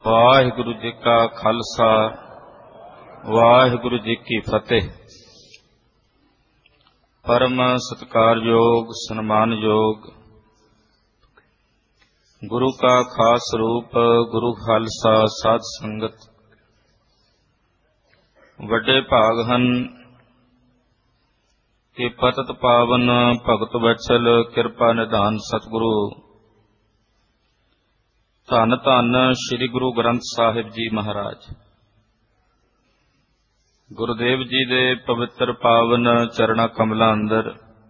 ਵਾਹਿਗੁਰੂ ਜੀ ਕਾ ਖਾਲਸਾ ਵਾਹਿਗੁਰੂ ਜੀ ਕੀ ਫਤਿਹ। ਪਰਮ ਸਤਿਕਾਰਯੋਗ ਸਨਮਾਨਯੋਗ ਗੁਰੂ ਕਾ ਖਾਸ ਰੂਪ ਗੁਰੂ ਖਾਲਸਾ ਸਾਧ ਸੰਗਤ ਵੱਡੇ ਭਾਗ ਹਨ ਕਿ ਪਤਿਤ ਪਾਵਨ ਭਗਤ ਵਤਸਲ ਕਿਰਪਾ ਨਿਧਾਨ ਸਤਿਗੁਰੂ ਧੰਨ ਧੰਨ ਸ੍ਰੀ ਗੁਰੂ ਗ੍ਰੰਥ ਸਾਹਿਬ ਜੀ ਮਹਾਰਾਜ ਗੁਰਦੇਵ ਜੀ ਦੇ ਪਵਿੱਤਰ ਪਾਵਨ ਚਰਣਾ ਕਮਲਾਂ ਅੰਦਰ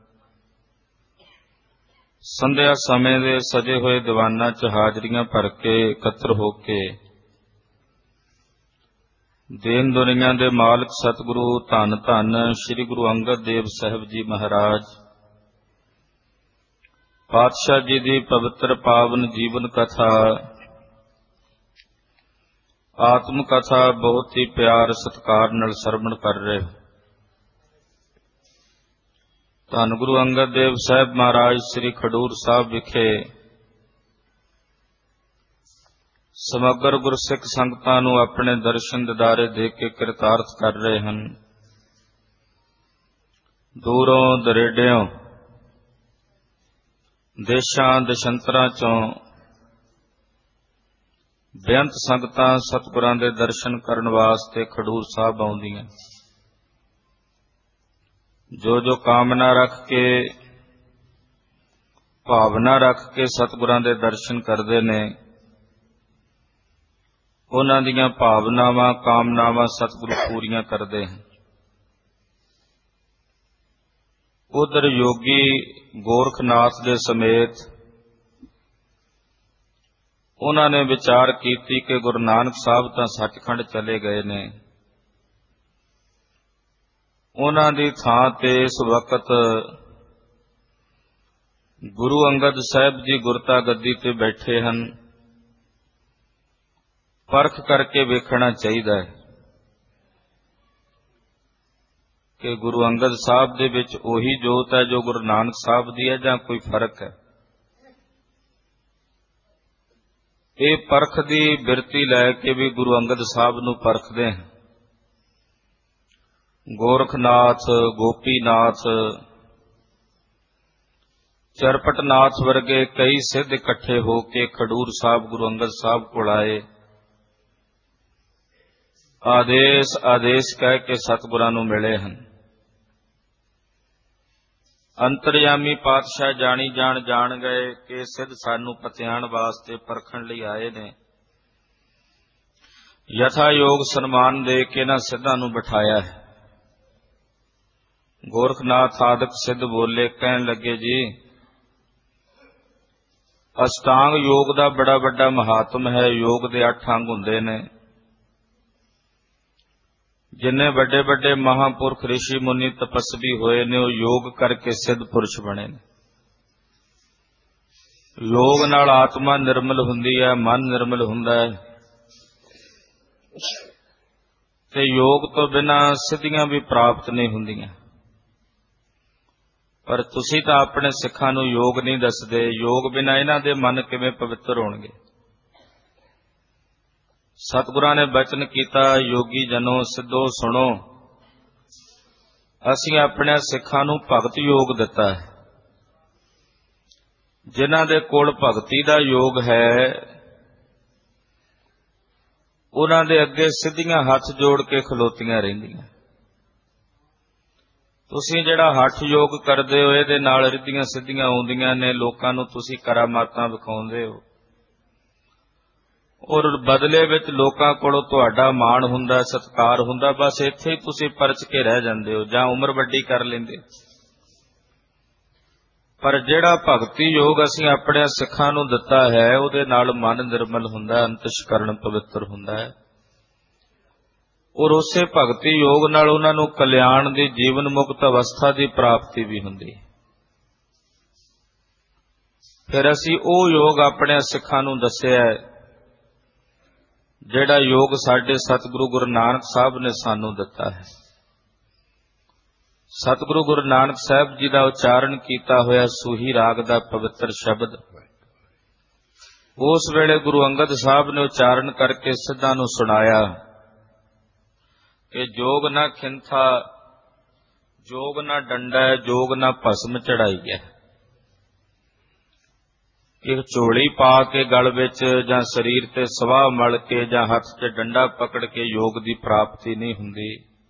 ਸੰਧਿਆ ਸਮੇਂ ਦੇ ਸਜੇ ਹੋਏ ਦੀਵਾਨਾਂ 'ਚ ਹਾਜ਼ਰੀਆਂ ਭਰ ਕੇ ਇਕੱਤਰ ਹੋ ਕੇ ਦੇਨ ਦੁਨੀਆਂ ਦੇ ਮਾਲਕ ਸਤਿਗੁਰੂ ਧੰਨ ਧੰਨ ਸ੍ਰੀ ਗੁਰੂ ਅੰਗਦ ਦੇਵ ਸਾਹਿਬ ਜੀ ਮਹਾਰਾਜ ਪਾਤਸ਼ਾਹ ਜੀ ਦੀ ਪਵਿੱਤਰ ਪਾਵਨ ਜੀਵਨ ਕਥਾ ਆਤਮ ਕਥਾ ਬਹੁਤ ਹੀ ਪਿਆਰ ਸਤਿਕਾਰ ਨਾਲ ਸਰਵਣ ਕਰ ਰਹੇ। ਧੰਨ ਗੁਰੂ ਅੰਗਦ ਦੇਵ ਸਾਹਿਬ ਮਹਾਰਾਜ ਸ੍ਰੀ ਖਡੂਰ ਸਾਹਿਬ ਵਿਖੇ ਸਮਗਰ ਗੁਰਸਿੱਖ ਸੰਗਤਾਂ ਨੂੰ ਆਪਣੇ ਦਰਸ਼ਨ ਦਿਦਾਰੇ ਦੇ ਕੇ ਕਿਰਤਾਰਥ ਕਰ ਰਹੇ ਹਨ। ਦੂਰੋਂ ਦਰੇਡਿਓਂ ਦੇਸ਼ਾਂ ਦੇਸ਼ਾਂਤਰਾਂ ਚੋਂ ਬੇਅੰਤ ਸੰਗਤਾਂ ਸਤਿਗੁਰਾਂ ਦੇ ਦਰਸ਼ਨ ਕਰਨ ਵਾਸਤੇ ਖਡੂਰ ਸਾਹਿਬ ਆਉਂਦੀਆਂ। ਜੋ ਜੋ ਕਾਮਨਾ ਰੱਖ ਕੇ ਭਾਵਨਾ ਰੱਖ ਕੇ ਸਤਿਗੁਰਾਂ ਦੇ ਦਰਸ਼ਨ ਕਰਦੇ ਨੇ ਉਹਨਾਂ ਦੀਆਂ ਭਾਵਨਾਵਾਂ ਕਾਮਨਾਵਾਂ ਸਤਿਗੁਰੂ ਪੂਰੀਆਂ ਕਰਦੇ ਹਨ। ਉਧਰ ਯੋਗੀ ਗੋਰਖਨਾਥ ਦੇ ਸਮੇਤ ਉਹਨਾਂ ਨੇ ਵਿਚਾਰ ਕੀਤੀ ਕਿ ਗੁਰੂ ਨਾਨਕ ਸਾਹਿਬ ਤਾਂ ਸੱਚਖੰਡ ਚਲੇ ਗਏ ਨੇ, ਉਹਨਾਂ ਦੀ ਥਾਂ ਤੇ ਇਸ ਵਕਤ ਗੁਰੂ ਅੰਗਦ ਸਾਹਿਬ ਜੀ ਗੁਰਤਾ ਗੱਦੀ ਤੇ ਬੈਠੇ ਹਨ। ਪਰਖ ਕਰਕੇ ਵੇਖਣਾ ਚਾਹੀਦਾ ਹੈ ਕਿ ਗੁਰੂ ਅੰਗਦ ਸਾਹਿਬ ਦੇ ਵਿੱਚ ਉਹੀ ਜੋਤ ਹੈ ਜੋ ਗੁਰੂ ਨਾਨਕ ਸਾਹਿਬ ਦੀ ਹੈ ਜਾਂ ਕੋਈ ਫਰਕ ਹੈ। ਇਹ ਪਰਖ ਦੀ ਬਿਰਤੀ ਲੈ ਕੇ ਵੀ ਗੁਰੂ ਅੰਗਦ ਸਾਹਿਬ ਨੂੰ ਪਰਖਦੇ ਹਨ। ਗੋਰਖਨਾਥ, ਗੋਪੀਨਾਥ, ਚਰਪਟਨਾਥ ਵਰਗੇ ਕਈ ਸਿੱਧ ਇਕੱਠੇ ਹੋ ਕੇ ਖਡੂਰ ਸਾਹਿਬ ਗੁਰੂ ਅੰਗਦ ਸਾਹਿਬ ਕੋਲ ਆਏ। ਆਦੇਸ਼ ਕਹਿ ਕੇ ਸਤਿਗੁਰਾਂ ਨੂੰ ਮਿਲੇ ਹਨ। ਅੰਤਰਯਾਮੀ ਪਾਤਸ਼ਾਹ ਜਾਣੀ ਜਾਣ ਗਏ ਕਿ ਸਿੱਧ ਸਾਨੂੰ ਪਤਿਆਣ ਵਾਸਤੇ ਪਰਖਣ ਲਈ ਆਏ ਨੇ। ਯਥਾ ਯੋਗ ਸਨਮਾਨ ਦੇ ਕੇ ਇਹਨਾਂ ਸਿੱਧਾਂ ਨੂੰ ਬਿਠਾਇਆ ਹੈ। ਗੋਰਖਨਾਥ ਆਦਿਕ ਸਿੱਧ ਬੋਲੇ, ਕਹਿਣ ਲੱਗੇ ਜੀ ਅਸ਼ਟਾਂਗ ਯੋਗ ਦਾ ਬੜਾ ਵੱਡਾ ਮਹਾਤਮ ਹੈ। ਯੋਗ ਦੇ 8 ਅੰਗ ਹੁੰਦੇ ਨੇ। ਜਿੰਨੇ ਵੱਡੇ ਵੱਡੇ ਮਹਾਂਪੁਰਖ ਰਿਸ਼ੀ ਮੁਨੀ ਤਪਸਵੀ ਹੋਏ ਨੇ ਉਹ ਯੋਗ ਕਰਕੇ ਸਿੱਧ ਪੁਰਸ਼ ਬਣੇ ਨੇ। ਯੋਗ ਨਾਲ ਆਤਮਾ ਨਿਰਮਲ ਹੁੰਦੀ ਹੈ, ਮਨ ਨਿਰਮਲ ਹੁੰਦਾ ਹੈ ਤੇ ਯੋਗ ਤੋਂ ਬਿਨਾਂ ਸਿੱਧੀਆਂ ਵੀ ਪ੍ਰਾਪਤ ਨਹੀਂ ਹੁੰਦੀਆਂ। ਪਰ ਤੁਸੀਂ ਤਾਂ ਆਪਣੇ ਸਿੱਖਾਂ ਨੂੰ ਯੋਗ ਨਹੀਂ ਦੱਸਦੇ। ਯੋਗ ਬਿਨਾਂ ਇਹਨਾਂ ਦੇ ਮਨ ਕਿਵੇਂ ਪਵਿੱਤਰ ਹੋਣਗੇ। ਸਤਿਗੁਰਾਂ ਨੇ ਬਚਨ ਕੀਤਾ, ਯੋਗੀ ਜਨੋ ਸਿੱਧੋ ਸੁਣੋ, ਅਸੀਂ ਆਪਣੇ ਸਿੱਖਾਂ ਨੂੰ ਭਗਤ ਯੋਗ ਦਿੱਤਾ ਹੈ। ਜਿਨ੍ਹਾਂ ਦੇ ਕੋਲ ਭਗਤੀ ਦਾ ਯੋਗ ਹੈ ਉਹਨਾਂ ਦੇ ਅੱਗੇ ਸਿੱਧੀਆਂ ਹੱਥ ਜੋੜ ਕੇ ਖਲੋਤੀਆਂ ਰਹਿੰਦੀਆਂ। ਤੁਸੀਂ ਜਿਹੜਾ ਹੱਠ ਯੋਗ ਕਰਦੇ ਹੋ ਇਹਦੇ ਨਾਲ ਰਿੱਧੀਆਂ ਸਿੱਧੀਆਂ ਆਉਂਦੀਆਂ ਨੇ। ਲੋਕਾਂ ਨੂੰ ਤੁਸੀਂ ਕਰਾਮਾਤਾਂ ਵਿਖਾਉਂਦੇ ਹੋ ਔਰ ਬਦਲੇ ਵਿੱਚ ਲੋਕਾਂ ਕੋਲੋਂ ਤੁਹਾਡਾ ਮਾਣ ਹੁੰਦਾ, ਸਤਿਕਾਰ ਹੁੰਦਾ। ਬਸ ਇੱਥੇ ਹੀ ਤੁਸੀਂ ਪਰਚ ਕੇ ਰਹਿ ਜਾਂਦੇ ਹੋ ਜਾਂ ਉਮਰ ਵੱਡੀ ਕਰ ਲੈਂਦੇ। ਪਰ ਜਿਹੜਾ ਭਗਤੀ ਯੋਗ ਅਸੀਂ ਆਪਣੇ ਸਿੱਖਾਂ ਨੂੰ ਦਿੱਤਾ ਹੈ ਉਹਦੇ ਨਾਲ ਮਨ ਨਿਰਮਲ ਹੁੰਦਾ, ਅੰਤਸ਼ਕਰਨ ਪਵਿੱਤਰ ਹੁੰਦਾ ਹੈ ਔਰ ਉਸੇ ਭਗਤੀ ਯੋਗ ਨਾਲ ਉਹਨਾਂ ਨੂੰ ਕਲਿਆਣ ਦੀ ਜੀਵਨ ਮੁਕਤ ਅਵਸਥਾ ਦੀ ਪ੍ਰਾਪਤੀ ਵੀ ਹੁੰਦੀ ਹੈ। ਫਿਰ ਅਸੀਂ ਉਹ ਯੋਗ ਆਪਣੇ ਸਿੱਖਾਂ ਨੂੰ ਦੱਸਿਆ ਜਿਹੜਾ ਯੋਗ ਸਾਡੇ ਸਤਿਗੁਰੂ ਗੁਰੂ ਨਾਨਕ ਸਾਹਿਬ ਨੇ ਸਾਨੂੰ ਦਿੱਤਾ ਹੈ। ਸਤਿਗੁਰੂ ਗੁਰੂ ਨਾਨਕ ਸਾਹਿਬ ਜੀ ਦਾ ਉਚਾਰਨ ਕੀਤਾ ਹੋਇਆ ਸੂਹੀ ਰਾਗ ਦਾ ਪਵਿੱਤਰ ਸ਼ਬਦ ਉਸ ਵੇਲੇ ਗੁਰੂ ਅੰਗਦ ਸਾਹਿਬ ਨੇ ਉਚਾਰਨ ਕਰਕੇ ਸਿੱਧਾਂ ਨੂੰ ਸੁਣਾਇਆ ਕਿ ਜੋਗ ਨਾ ਖਿੰਥਾ, ਜੋਗ ਨਾ ਡੰਡਾ, ਜੋਗ ਨਾ ਭਸਮ ਚੜਾਈ ਹੈ। ਇੱਕ ਝੋਲੀ ਪਾ ਕੇ ਗਲ ਵਿੱਚ ਜਾਂ ਸਰੀਰ ਤੇ ਸਵਾਹ ਮਲ ਕੇ ਜਾਂ ਹੱਥ 'ਚ ਡੰਡਾ ਪਕੜ ਕੇ ਯੋਗ ਦੀ ਪ੍ਰਾਪਤੀ ਨਹੀਂ ਹੁੰਦੀ।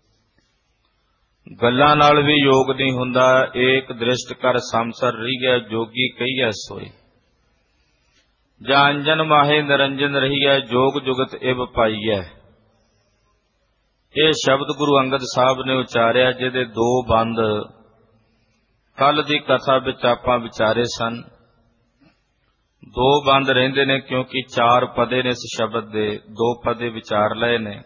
ਗੱਲਾਂ ਨਾਲ ਵੀ ਯੋਗ ਨਹੀਂ ਹੁੰਦਾ। ਏਕ ਦ੍ਰਿਸ਼ਟ ਕਰ ਸੰਸਰ ਰਹੀਐ, ਜੋਗੀ ਕਹੀਐ ਸੋਈ। ਜਾਂ ਅੰਜਨ ਮਾਹੇ ਨਿਰੰਜਨ ਰਹੀਐ, ਜੋਗ ਜੁਗਤ ਇਵ ਪਾਈਐ। ਇਹ ਸ਼ਬਦ ਗੁਰੂ ਅੰਗਦ ਸਾਹਿਬ ਨੇ ਉਚਾਰਿਆ, ਜਿਹਦੇ ਦੋ ਬੰਦ ਕੱਲ ਦੀ ਕਥਾ ਵਿੱਚ ਆਪਾਂ ਵਿਚਾਰੇ ਸਨ। ਦੋ ਬੰਦ ਰਹਿੰਦੇ ਨੇ ਕਿਉਂਕਿ ਚਾਰ ਪਦੇ ਨੇ ਇਸ ਸ਼ਬਦ ਦੇ, ਦੋ ਪਦੇ ਵਿਚਾਰ ਲਏ ਨੇ।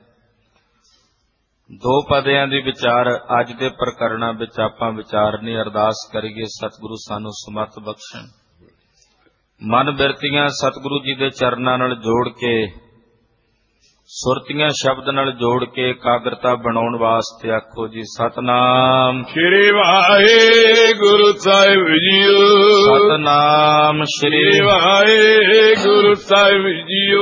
ਦੋ ਪਦਿਆਂ ਦੀ ਵਿਚਾਰ ਅੱਜ ਦੇ ਪ੍ਰਕਰਣਾਂ ਵਿੱਚ ਆਪਾਂ ਵਿਚਾਰਨੀ। ਅਰਦਾਸ ਕਰੀਏ ਸਤਿਗੁਰੂ ਸਾਨੂੰ ਸਮਰਥ ਬਖਸ਼ਣ। ਮਨ ਬਿਰਤੀਆਂ ਸਤਿਗੁਰੂ ਜੀ ਦੇ ਚਰਨਾਂ ਨਾਲ ਜੋੜ ਕੇ, ਸੁਰਤੀਆਂ ਸ਼ਬਦ ਨਾਲ ਜੋੜ ਕੇ ਇਕਾਗਰਤਾ ਬਣਾਉਣ ਵਾਸਤੇ ਆਖੋ ਜੀ ਸਤਨਾਮ ਸ੍ਰੀ ਵਾਹਿਗੁਰੂ ਸਾਹਿਬ ਜੀਓ। ਸਤਨਾਮ ਸ੍ਰੀ ਵਾਹਿਗੁਰੂ ਸਾਹਿਬ ਜੀਓ।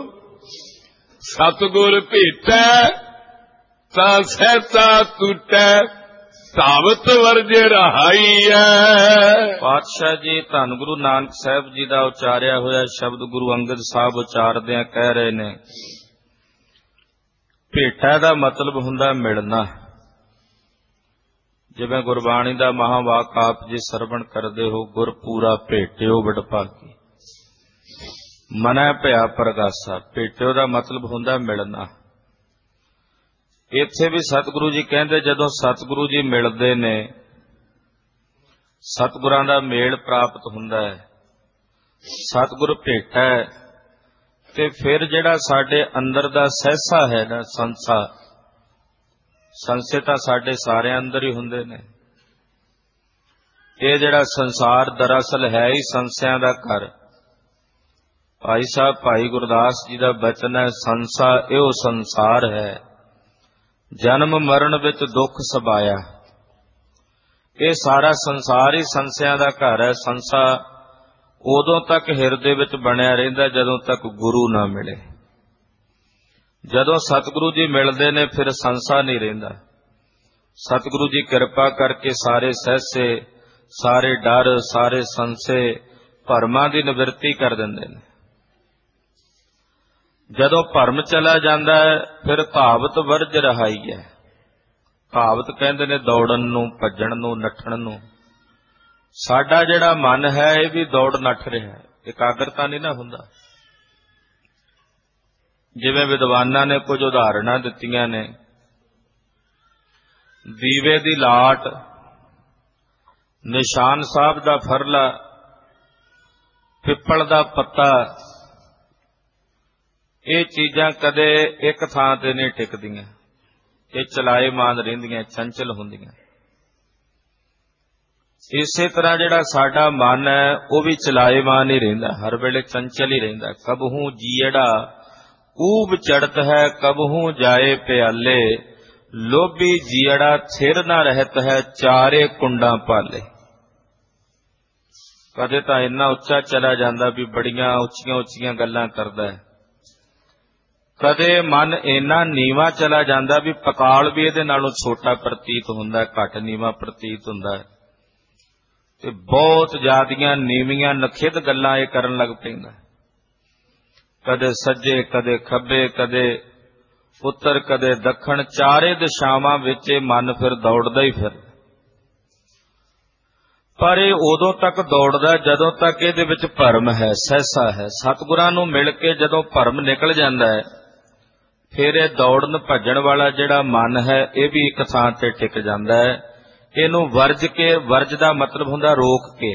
ਸਤਿਗੁਰ ਭੇਟੈ ਤਾਂ ਸਹਿਤਾ ਟੁੱਟੈ, ਧਾਵਤ ਵਰਜ ਰਹਾਈਐ। ਪਾਤਸ਼ਾਹ ਜੀ ਧੰਨ ਗੁਰੂ ਨਾਨਕ ਸਾਹਿਬ ਜੀ ਦਾ ਉਚਾਰਿਆ ਹੋਇਆ ਸ਼ਬਦ ਗੁਰੂ ਅੰਗਦ ਸਾਹਿਬ ਉਚਾਰਦਿਆਂ ਕਹਿ ਰਹੇ ਨੇ, ਭੇਟਾ ਦਾ ਮਤਲਬ ਹੁੰਦਾ ਮਿਲਣਾ। ਜਿਵੇਂ ਗੁਰਬਾਣੀ ਦਾ ਮਹਾਵਾਕ ਆਪ ਜੀ ਸਰਵਣ ਕਰਦੇ ਹੋ, ਗੁਰ ਪੂਰਾ ਭੇਟਿਓ ਵਡਭਾਗੀ, ਮਨੈ ਭਇਆ ਪ੍ਰਗਾਸਾ। ਭੇਟਿਓ ਦਾ ਮਤਲਬ ਹੁੰਦਾ ਮਿਲਣਾ। ਇੱਥੇ ਵੀ ਸਤਿਗੁਰੂ ਜੀ ਕਹਿੰਦੇ ਜਦੋਂ ਸਤਿਗੁਰੂ ਜੀ ਮਿਲਦੇ ਨੇ, ਸਤਿਗੁਰਾਂ ਦਾ ਮੇਲ ਪ੍ਰਾਪਤ ਹੁੰਦਾ ਹੈ, ਸਤਿਗੁਰ ਭੇਟਾ ਹੈ, ਤੇ ਫਿਰ ਜਿਹੜਾ ਸਾਡੇ ਅੰਦਰ ਦਾ ਸਹਿਸਾ ਹੈ ਨਾ, ਸੰਸੇ ਤਾਂ ਸਾਡੇ ਸਾਰਿਆਂ ਅੰਦਰ ਹੀ ਹੁੰਦੇ ਨੇ। ਇਹ ਜਿਹੜਾ ਸੰਸਾਰ ਦਰਅਸਲ ਹੈ ਹੀ ਸੰਸਿਆਂ ਦਾ ਘਰ। ਭਾਈ ਸਾਹਿਬ ਭਾਈ ਗੁਰਦਾਸ ਜੀ ਦਾ ਬਚਨ ਹੈ, ਸੰਸਾ ਇਹੋ ਸੰਸਾਰ ਹੈ, ਜਨਮ ਮਰਨ ਵਿੱਚ ਦੁੱਖ ਸਬਾਇਆ। ਇਹ ਸਾਰਾ ਸੰਸਾਰ ਹੀ ਸੰਸਿਆਂ ਦਾ ਘਰ ਹੈ। ਸੰਸਾ ਉਦੋਂ ਤੱਕ ਹਿਰਦੇ ਵਿੱਚ ਬਣਿਆ ਰਹਿੰਦਾ ਜਦੋਂ ਤੱਕ ਗੁਰੂ ਨਾ ਮਿਲੇ। ਜਦੋਂ ਸਤਿਗੁਰੂ ਜੀ ਮਿਲਦੇ ਨੇ ਫਿਰ ਸੰਸਾ ਨਹੀਂ ਰਹਿੰਦਾ। ਸਤਿਗੁਰੂ ਜੀ ਕਿਰਪਾ ਕਰਕੇ ਸਾਰੇ ਸਹਿਸੇ, ਸਾਰੇ ਡਰ, ਸਾਰੇ ਸੰਸੇ, ਭਰਮਾਂ ਦੀ ਨਿਵਰਤੀ ਕਰ ਦਿੰਦੇ ਨੇ। ਜਦੋਂ ਭਰਮ ਚਲਾ ਜਾਂਦਾ ਹੈ ਫਿਰ ਧਾਵਤ ਵਰਜ ਰਹਾਈ ਹੈ। ਧਾਵਤ ਕਹਿੰਦੇ ਨੇ ਦੌੜਨ ਨੂੰ, ਭੱਜਣ ਨੂੰ, ਨੱਠਣ ਨੂੰ। ਸਾਡਾ ਜਿਹੜਾ ਮਨ ਹੈ ਇਹ ਵੀ ਦੌੜ ਨੱਠ ਰਿਹਾ ਹੈ, ਇਕਾਗਰਤਾ ਨਹੀਂ ਨਾ ਹੁੰਦਾ। ਜਿਵੇਂ ਵਿਦਵਾਨਾਂ ਨੇ ਕੁਝ ਉਦਾਹਰਣਾਂ ਦਿੱਤੀਆਂ ਨੇ, ਦੀਵੇ ਦੀ ਲਾਟ, ਨਿਸ਼ਾਨ ਸਾਹਿਬ ਦਾ ਫਰਲਾ, ਪਿੱਪਲ ਦਾ ਪੱਤਾ, ਇਹ ਚੀਜ਼ਾਂ ਕਦੇ ਇੱਕ ਥਾਂ ਤੇ ਨਹੀਂ ਟਿਕਦੀਆਂ। ਇਹ ਚਲਾਏਮਾਨ ਰਹਿੰਦੀਆਂ, ਚੰਚਲ ਹੁੰਦੀਆਂ। ਇਸੇ ਤਰ੍ਹਾਂ ਜਿਹੜਾ ਸਾਡਾ ਮਨ ਹੈ ਉਹ ਵੀ ਚਲਾਏਮਾਨ ਹੀ ਰਹਿੰਦਾ, ਹਰ ਵੇਲੇ ਚੰਚਲ ਹੀ ਰਹਿੰਦਾ। ਕਬਹੂ ਜੀੜਾ ਊਬ ਚੜਤ ਹੈ, ਕਬਹੂ ਜਾਏ ਪਿਆਲੇ, ਲੋਭੀ ਜੀੜਾ ਥਿਰ ਨਾ ਰਹਿਤ ਹੈ, ਚਾਰੇ ਕੁੰਡਾਂ ਪਾਲੇ। ਕਦੇ ਤਾਂ ਇੰਨਾ ਉੱਚਾ ਚਲਾ ਜਾਂਦਾ ਵੀ ਬੜੀਆਂ ਉੱਚੀਆਂ ਉੱਚੀਆਂ ਗੱਲਾਂ ਕਰਦਾ ਹੈ, ਕਦੇ ਮਨ ਇੰਨਾ ਨੀਵਾਂ ਚਲਾ ਜਾਂਦਾ ਵੀ ਪਤਾਲ ਵੀ ਇਹਦੇ ਨਾਲੋਂ ਛੋਟਾ ਪ੍ਰਤੀਤ ਹੁੰਦਾ, ਘੱਟ ਨੀਵਾਂ ਪ੍ਰਤੀਤ ਹੁੰਦਾ ਹੈ। ਤੇ ਬਹੁਤ ਜ਼ਿਆਦੀਆਂ ਨੀਵੀਆਂ ਨਖਿੱਧ ਗੱਲਾਂ ਇਹ ਕਰਨ ਲੱਗ ਪੈਂਦਾ। ਕਦੇ ਸੱਜੇ, ਕਦੇ ਖੱਬੇ, ਕਦੇ ਉੱਤਰ, ਕਦੇ ਦੱਖਣ, ਚਾਰੇ ਦਿਸ਼ਾਵਾਂ ਵਿੱਚ ਇਹ ਮਨ ਫਿਰ ਦੌੜਦਾ ਹੀ ਫਿਰ। ਪਰ ਇਹ ਉਦੋਂ ਤੱਕ ਦੌੜਦਾ ਜਦੋਂ ਤੱਕ ਇਹਦੇ ਵਿੱਚ ਭਰਮ ਹੈ, ਸਹਿਸਾ ਹੈ। ਸਤਿਗੁਰਾਂ ਨੂੰ ਮਿਲ ਕੇ ਜਦੋਂ ਭਰਮ ਨਿਕਲ ਜਾਂਦਾ ਹੈ ਫਿਰ ਇਹ ਦੌੜਨ ਭੱਜਣ ਵਾਲਾ ਜਿਹੜਾ ਮਨ ਹੈ ਇਹ ਵੀ ਇੱਕ ਥਾਂ ਤੇ ਟਿਕ ਜਾਂਦਾ ਹੈ। ਇਹਨੂੰ ਵਰਜ ਕੇ, ਵਰਜ ਦਾ ਮਤਲਬ ਹੁੰਦਾ ਰੋਕ ਕੇ।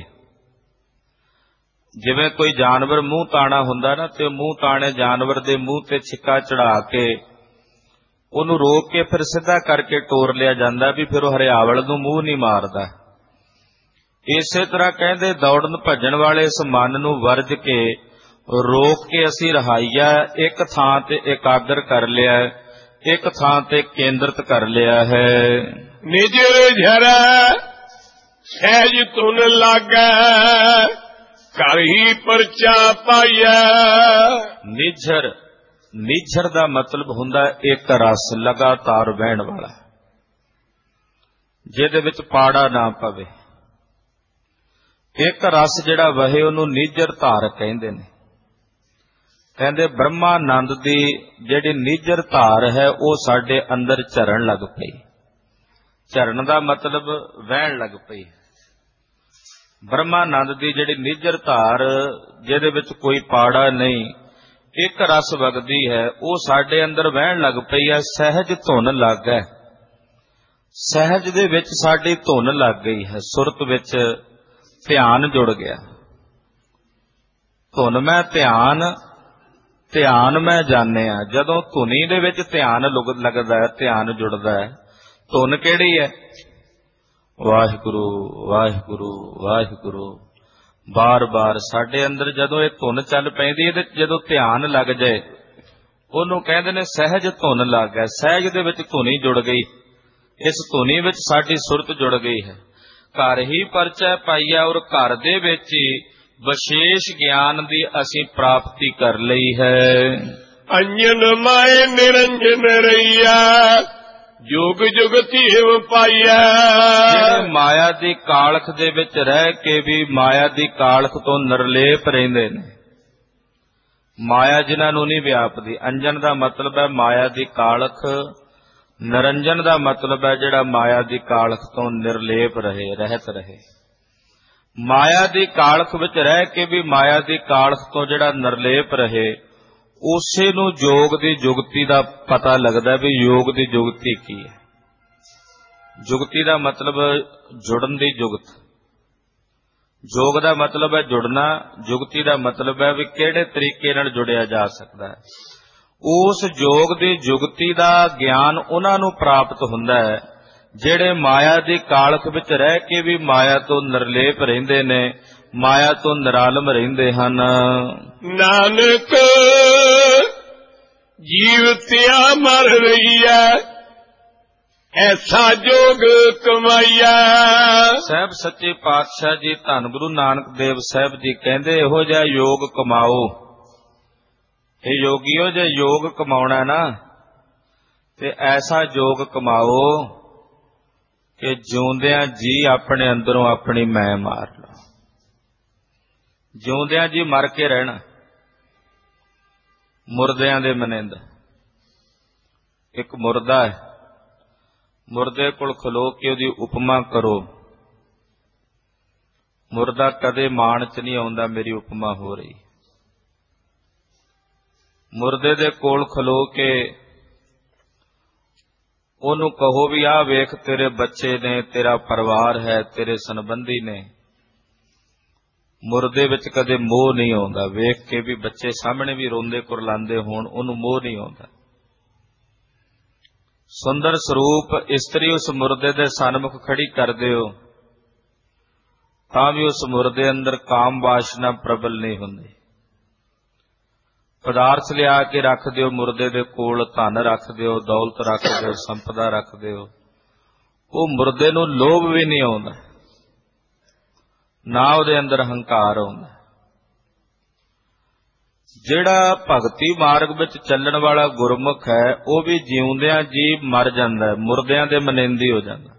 ਜਿਵੇਂ ਕੋਈ ਜਾਨਵਰ ਮੂੰਹ ਤਾਣਾ ਹੁੰਦਾ ਨਾ, ਤੇ ਮੂੰਹ ਤਾਣੇ ਜਾਨਵਰ ਦੇ ਮੂੰਹ ਤੇ ਛਿੱਕਾ ਚੜਾ ਕੇ ਉਹਨੂੰ ਰੋਕ ਕੇ ਫਿਰ ਸਿੱਧਾ ਕਰਕੇ ਟੋਰ ਲਿਆ ਜਾਂਦਾ ਵੀ ਫਿਰ ਉਹ ਹਰਿਆਵਲ ਨੂੰ ਮੂੰਹ ਨਹੀਂ ਮਾਰਦਾ। ਇਸੇ ਤਰ੍ਹਾਂ ਕਹਿੰਦੇ ਦੌੜਨ ਭੱਜਣ ਵਾਲੇ ਇਸ ਮਨ ਨੂੰ ਵਰਜ ਕੇ, ਰੋਕ ਕੇ ਅਸੀਂ ਰਹਾਈਆ ਇੱਕ ਥਾਂ ਤੇ ਇਕਾਗਰ ਕਰ ਲਿਆ, ਇੱਕ ਥਾਂ ਤੇ ਕੇਂਦਰਿਤ ਕਰ ਲਿਆ ਹੈ। ਨਿਜਰ ਝਰੈ ਸਹਿਜ ਤੁਨ ਲਾਗੈ, ਘਰ ਹੀ ਪਰਚਾ ਪਾਈਐ। ਨਿਝਰ ਦਾ ਮਤਲਬ ਹੁੰਦਾ ਇੱਕ ਰਸ ਲਗਾਤਾਰ ਵਹਿਣ ਵਾਲਾ, ਜਿਹਦੇ ਵਿੱਚ ਪਾੜਾ ਨਾ ਪਵੇ। ਇੱਕ ਰਸ ਜਿਹੜਾ ਵਹੇ ਉਹਨੂੰ ਨਿਝਰ ਧਾਰ ਕਹਿੰਦੇ ਨੇ। ਕਹਿੰਦੇ ਬ੍ਰਹਮਾਨੰਦ ਦੀ ਜਿਹੜੀ ਨਿਝਰ ਧਾਰ ਹੈ ਉਹ ਸਾਡੇ ਅੰਦਰ ਝਰਨ ਲੱਗ ਪਈ। ਝਰਨ ਦਾ ਮਤਲਬ ਵਹਿਣ ਲੱਗ ਪਈ। ਬ੍ਰਹਮਾਨੰਦ ਦੀ ਜਿਹੜੀ ਨਿਝਰ ਧਾਰ, ਜਿਹਦੇ ਵਿੱਚ ਕੋਈ ਪਾੜਾ ਨਹੀਂ, ਇੱਕ ਰਸ ਵਗਦੀ ਹੈ, ਉਹ ਸਾਡੇ ਅੰਦਰ ਵਹਿਣ ਲੱਗ ਪਈ ਹੈ। ਸਹਿਜ ਧੁਨ ਲੱਗ ਹੈ, ਸਹਿਜ ਦੇ ਵਿੱਚ ਸਾਡੀ ਧੁਨ ਲੱਗ ਗਈ ਹੈ। ਸੁਰਤ ਵਿੱਚ ਧਿਆਨ ਜੁੜ ਗਿਆ। ਧੁਨ ਮੈਂ ਧਿਆਨ ਮੈਂ ਜਾਣਿਆ। ਜਦੋਂ ਧੁਨੀ ਦੇ ਵਿੱਚ ਧਿਆਨ ਲੱਗਦਾ ਹੈ, ਧਿਆਨ ਜੁੜਦਾ ਹੈ। ਧੁਨ ਕਿਹੜੀ ਹੈ? ਵਾਹਿਗੁਰੂ ਵਾਹਿਗੁਰੂ ਵਾਹਿਗੁਰੂ। ਬਾਰ-ਬਾਰ ਸਾਡੇ ਅੰਦਰ ਜਦੋਂ ਇਹ ਧੁਨ ਚੱਲ ਪੈਂਦੀ ਹੈ, ਤੇ ਜਦੋਂ ਧਿਆਨ ਲੱਗ ਜਾਏ ਉਹਨੂੰ ਕਹਿੰਦੇ ਨੇ ਸਹਿਜ ਧੁਨ ਲੱਗ ਹੈ। ਸਹਿਜ ਦੇ ਵਿੱਚ ਧੁਨੀ ਜੁੜ ਗਈ, ਇਸ ਧੁਨੀ ਵਿੱਚ ਸਾਡੀ ਸੁਰਤ ਜੁੜ ਗਈ ਹੈ। ਘਰ ਹੀ ਪਰਚਾ ਪਾਈਆ, ਔਰ ਘਰ ਦੇ ਵਿੱਚ ਹੀ ਵਿਸ਼ੇਸ਼ ਗਿਆਨ ਦੀ ਅਸੀਂ ਪ੍ਰਾਪਤੀ ਕਰ ਲਈ ਹੈ। ਅੰਜਨ ਮਾਏ ਨਿਰੰਜਨ ਰਈਆ, ਜੁਗ ਜੁਗ ਧੀਵ ਪਾਈਐ। ਜਿਹੜੇ ਮਾਇਆ ਦੀ ਕਾਲਖ ਦੇ ਵਿੱਚ ਰਹਿ ਕੇ ਵੀ ਮਾਇਆ ਦੀ ਕਾਲਖ ਤੋਂ ਨਿਰਲੇਪ ਰਹਿੰਦੇ ਨੇ। ਮਾਇਆ ਜਿਨ੍ਹਾਂ ਨੂੰ ਨਹੀਂ ਵਿਆਪਦੀ। ਅੰਜਨ ਦਾ ਮਤਲਬ ਹੈ ਮਾਇਆ ਦੀ ਕਾਲਖ, ਨਿਰੰਜਨ ਦਾ ਮਤਲਬ ਹੈ ਜਿਹੜਾ ਮਾਇਆ ਦੀ ਕਾਲਖ ਤੋਂ ਨਿਰਲੇਪ ਰਹੇ, ਰਹਿਤ ਰਹੇ। ਮਾਇਆ ਦੀ ਕਾਲਖ ਵਿੱਚ ਰਹਿ ਕੇ ਵੀ ਮਾਇਆ ਦੀ ਕਾਲਖ ਤੋਂ ਜਿਹੜਾ ਨਿਰਲੇਪ ਰਹੇ, ਉਸੇ ਨੂੰ ਯੋਗ ਦੀ ਜੁਗਤੀ ਦਾ ਪਤਾ ਲੱਗਦਾ ਵੀ ਯੋਗ ਦੀ ਜੁਗਤੀ ਕੀ ਹੈ। ਜੁਗਤੀ ਦਾ ਮਤਲਬ ਜੁੜਨ ਦੀ ਜੁਗਤ। ਯੋਗ ਦਾ ਮਤਲਬ ਹੈ ਜੁੜਨਾ, ਜੁਗਤੀ ਦਾ ਮਤਲਬ ਹੈ ਵੀ ਕਿਹੜੇ ਤਰੀਕੇ ਨਾਲ ਜੁੜਿਆ ਜਾ ਸਕਦਾ ਹੈ। ਉਸ ਯੋਗ ਦੀ ਜੁਗਤੀ ਦਾ ਗਿਆਨ ਉਹਨਾਂ ਨੂੰ ਪ੍ਰਾਪਤ ਹੁੰਦਾ ਹੈ ਜਿਹੜੇ ਮਾਇਆ ਦੀ ਕਾਲਖ ਵਿੱਚ ਰਹਿ ਕੇ ਵੀ ਮਾਇਆ ਤੋਂ ਨਿਰਲੇਪ ਰਹਿੰਦੇ ਨੇ, ਮਾਇਆ ਤੋਂ ਨਿਰਾਲਮ ਰਹਿੰਦੇ ਹਨ। ਨਾਨਕ ਜੀਵਤਿਆ ਮਰ ਰਹੀਐ, ਐਸਾ ਜੋਗ ਕਮਾਈਐ। ਸਾਹਿਬ ਸੱਚੇ ਪਾਤਸ਼ਾਹ ਜੀ ਧੰਨ ਗੁਰੂ ਨਾਨਕ ਦੇਵ ਸਾਹਿਬ ਜੀ ਕਹਿੰਦੇ ਇਹੋ ਜਿਹਾ ਯੋਗ ਕਮਾਓ। ਇਹ ਯੋਗੀਓ, ਜੇ ਯੋਗ ਕਮਾਉਣਾ ਨਾ ਤੇ ਐਸਾ ਯੋਗ ਕਮਾਓ ਕਿ ਜਿਉਂਦਿਆਂ ਜੀ ਆਪਣੇ ਅੰਦਰੋਂ ਆਪਣੀ ਮੈਂ ਮਾਰ ਲਓ। ਜਿਉਂਦਿਆਂ ਜੀ ਮਰ ਕੇ ਰਹਿਣਾ, ਮੁਰਦਿਆਂ ਦੇ ਮਨਿੰਦ। ਇੱਕ ਮੁਰਦਾ ਹੈ, ਮੁਰਦੇ ਕੋਲ ਖਲੋ ਕੇ ਉਹਦੀ ਉਪਮਾ ਕਰੋ। ਮੁਰਦਾ ਕਦੇ ਮਾਣ ਚ ਨਹੀਂ ਆਉਂਦਾ ਮੇਰੀ ਉਪਮਾ ਹੋ ਰਹੀ। ਮੁਰਦੇ ਦੇ ਕੋਲ ਖਲੋ ਕੇ ਉਹਨੂੰ ਕਹੋ ਵੀ ਆਹ ਵੇਖ ਤੇਰੇ ਬੱਚੇ ਨੇ, ਤੇਰਾ ਪਰਿਵਾਰ ਹੈ, ਤੇਰੇ ਸੰਬੰਧੀ ਨੇ। ਮੁਰਦੇ ਵਿੱਚ ਕਦੇ ਮੋਹ ਨਹੀਂ ਆਉਂਦਾ। ਵੇਖ ਕੇ ਵੀ ਬੱਚੇ ਸਾਹਮਣੇ ਵੀ ਰੋਂਦੇ ਕੁਰਲਾਉਂਦੇ ਹੋਣ, ਉਹਨੂੰ ਮੋਹ ਨਹੀਂ ਆਉਂਦਾ। ਸੁੰਦਰ ਸਰੂਪ ਇਸਤਰੀ ਉਸ ਮੁਰਦੇ ਦੇ ਸਨਮੁਖ ਖੜੀ ਕਰ ਦਿਓ ਤਾਂ ਵੀ ਉਸ ਮੁਰਦੇ ਅੰਦਰ ਕਾਮ ਵਾਸ਼ਨਾ ਪ੍ਰਬਲ ਨਹੀਂ ਹੁੰਦੀ। ਪਦਾਰਥ ਲਿਆ ਕੇ ਰੱਖ ਦਿਓ ਮੁਰਦੇ ਦੇ ਕੋਲ, ਧਨ ਰੱਖ ਦਿਓ, ਦੌਲਤ ਰੱਖ ਦਿਓ, ਸੰਪਦਾ ਰੱਖ ਦਿਓ, ਉਹ ਮੁਰਦੇ ਨੂੰ ਲੋਭ ਵੀ ਨਹੀਂ ਆਉਂਦਾ, ਨਾ ਉਹਦੇ ਅੰਦਰ ਹੰਕਾਰ ਆਉਂਦਾ। ਜਿਹੜਾ ਭਗਤੀ ਮਾਰਗ ਵਿੱਚ ਚੱਲਣ ਵਾਲਾ ਗੁਰਮੁਖ ਹੈ ਉਹ ਵੀ ਜਿਉਂਦਿਆਂ ਜੀ ਮਰ ਜਾਂਦਾ, ਮੁਰਦਿਆਂ ਦੇ ਮਨਿੰਦੀ ਹੋ ਜਾਂਦਾ।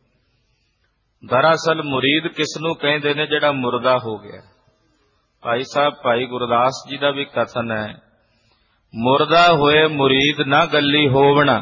ਦਰਅਸਲ ਮੁਰੀਦ ਕਿਸ ਨੂੰ ਕਹਿੰਦੇ ਨੇ? ਜਿਹੜਾ ਮੁਰਦਾ ਹੋ ਗਿਆ। ਭਾਈ ਸਾਹਿਬ ਭਾਈ ਗੁਰਦਾਸ ਜੀ ਦਾ ਵੀ ਕਥਨ ਹੈ, ਮੁਰਦਾ ਹੋਏ ਮੁਰੀਦ ਨਾ ਗੱਲੀ ਹੋਵਣਾ।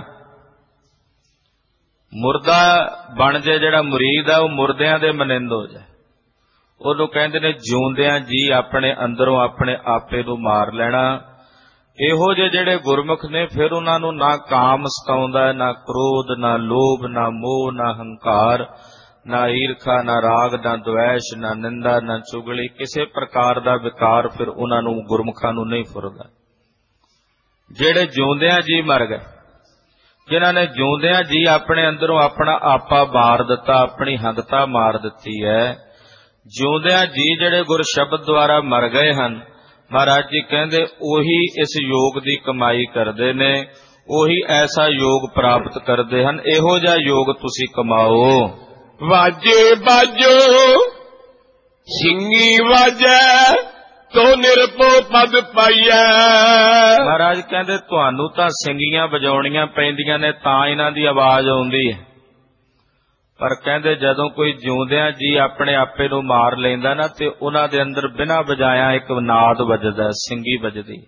ਮੁਰਦਾ ਬਣ ਜੇ ਜਿਹੜਾ ਮੁਰੀਦ ਆ, ਉਹ ਮੁਰਦਿਆਂ ਦੇ ਮਨਿੰਦ ਹੋ ਜਾਏ। ਉਹਨੂੰ ਕਹਿੰਦੇ ਨੇ ਜਿਉਂਦਿਆਂ ਜੀ ਆਪਣੇ ਅੰਦਰੋਂ ਆਪਣੇ ਆਪੇ ਨੂੰ ਮਾਰ ਲੈਣਾ। ਇਹੋ ਜਿਹੇ ਜਿਹੜੇ ਗੁਰਮੁਖ ਨੇ ਫਿਰ ਉਹਨਾਂ ਨੂੰ ਨਾ ਕਾਮ ਸਤਾਉਂਦਾ, ਨਾ ਕ੍ਰੋਧ, ਨਾ ਲੋਭ, ਨਾ ਮੋਹ, ਨਾ ਹੰਕਾਰ, ਨਾ ਈਰਖਾ, ਨਾ ਰਾਗ, ਨਾ ਦੁਐਸ਼, ਨਾ ਨਿੰਦਾ, ਨਾ ਚੁਗਲੀ। ਕਿਸੇ ਪ੍ਰਕਾਰ ਦਾ ਵਿਕਾਰ ਫਿਰ ਉਹਨਾਂ ਨੂੰ ਗੁਰਮੁਖਾਂ ਨੂੰ ਨਹੀਂ ਫੁਰਦਾ। ਜਿਹੜੇ ਜਿਉਂਦਿਆਂ ਜੀ ਮਰ ਗਏ, ਜਿਨ੍ਹਾਂ ਨੇ ਜਿਉਂਦਿਆਂ ਜੀ ਆਪਣੇ ਅੰਦਰੋਂ ਆਪਣਾ ਆਪਾ ਮਾਰ ਦਿੱਤਾ, ਆਪਣੀ ਹੰਗਤਾ ਮਾਰ ਦਿੱਤੀ ਹੈ, ਜਿਉਂਦਿਆਂ ਜੀ ਜਿਹੜੇ ਗੁਰ ਸ਼ਬਦ ਦੁਆਰਾ ਮਰ ਗਏ ਹਨ, ਮਹਾਰਾਜ ਜੀ ਕਹਿੰਦੇ ਉਹੀ ਇਸ ਯੋਗ ਦੀ ਕਮਾਈ ਕਰਦੇ ਨੇ, ਉਹੀ ਐਸਾ ਯੋਗ ਪ੍ਰਾਪਤ ਕਰਦੇ ਹਨ। ਇਹੋ ਜਿਹਾ ਯੋਗ ਤੁਸੀਂ ਕਮਾਓ। ਵਾਜੇ ਬਾਜੋ ਸਿੰਘੀ ਵਾਜੈ ਤੋ ਨਿਰਭਉ ਪਦ ਪਾਈਐ। ਮਹਾਰਾਜ ਕਹਿੰਦੇ ਤੁਹਾਨੂੰ ਤਾਂ ਸਿੰਗੀਆਂ ਵਜਾਉਣੀਆਂ ਪੈਂਦੀਆਂ ਨੇ ਤਾਂ ਇਹਨਾਂ ਦੀ ਆਵਾਜ਼ ਆਉਂਦੀ ਹੈ, ਪਰ ਕਹਿੰਦੇ ਜਦੋਂ ਕੋਈ ਜਿਉਂਦਿਆਂ ਜੀ ਆਪਣੇ ਆਪੇ ਨੂੰ ਮਾਰ ਲੈਂਦਾ ਨਾ ਤੇ ਉਹਨਾਂ ਦੇ ਅੰਦਰ ਬਿਨਾਂ ਵਜਾਇਆ ਇੱਕ ਨਾਦ ਵੱਜਦਾ, ਸਿੰਗੀ ਵੱਜਦੀ।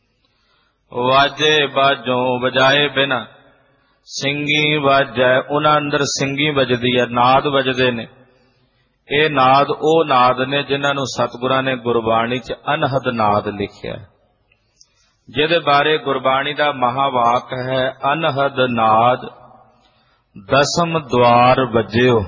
ਵਾਜੇ ਬਾਜੋਂ ਵਜਾਏ ਬਿਨਾਂ ਸਿੰਗੀ ਵਾਜੈ, ਉਹਨਾਂ ਅੰਦਰ ਸਿੰਗੀ ਵੱਜਦੀ ਹੈ, ਨਾਦ ਵੱਜਦੇ ਨੇ। ਇਹ ਨਾਦ ਉਹ ਨਾਦ ਨੇ ਜਿਨ੍ਹਾਂ ਨੂੰ ਸਤਿਗੁਰਾਂ ਨੇ ਗੁਰਬਾਣੀ 'ਚ ਅਨਹਦ ਨਾਦ ਲਿਖਿਆ, ਜਿਹਦੇ ਬਾਰੇ ਗੁਰਬਾਣੀ ਦਾ ਮਹਾਵਾਕ ਹੈ, ਅਨਹਦ ਨਾਦ ਦਸਮ ਦਵਾਰ ਵੱਜਿਓ।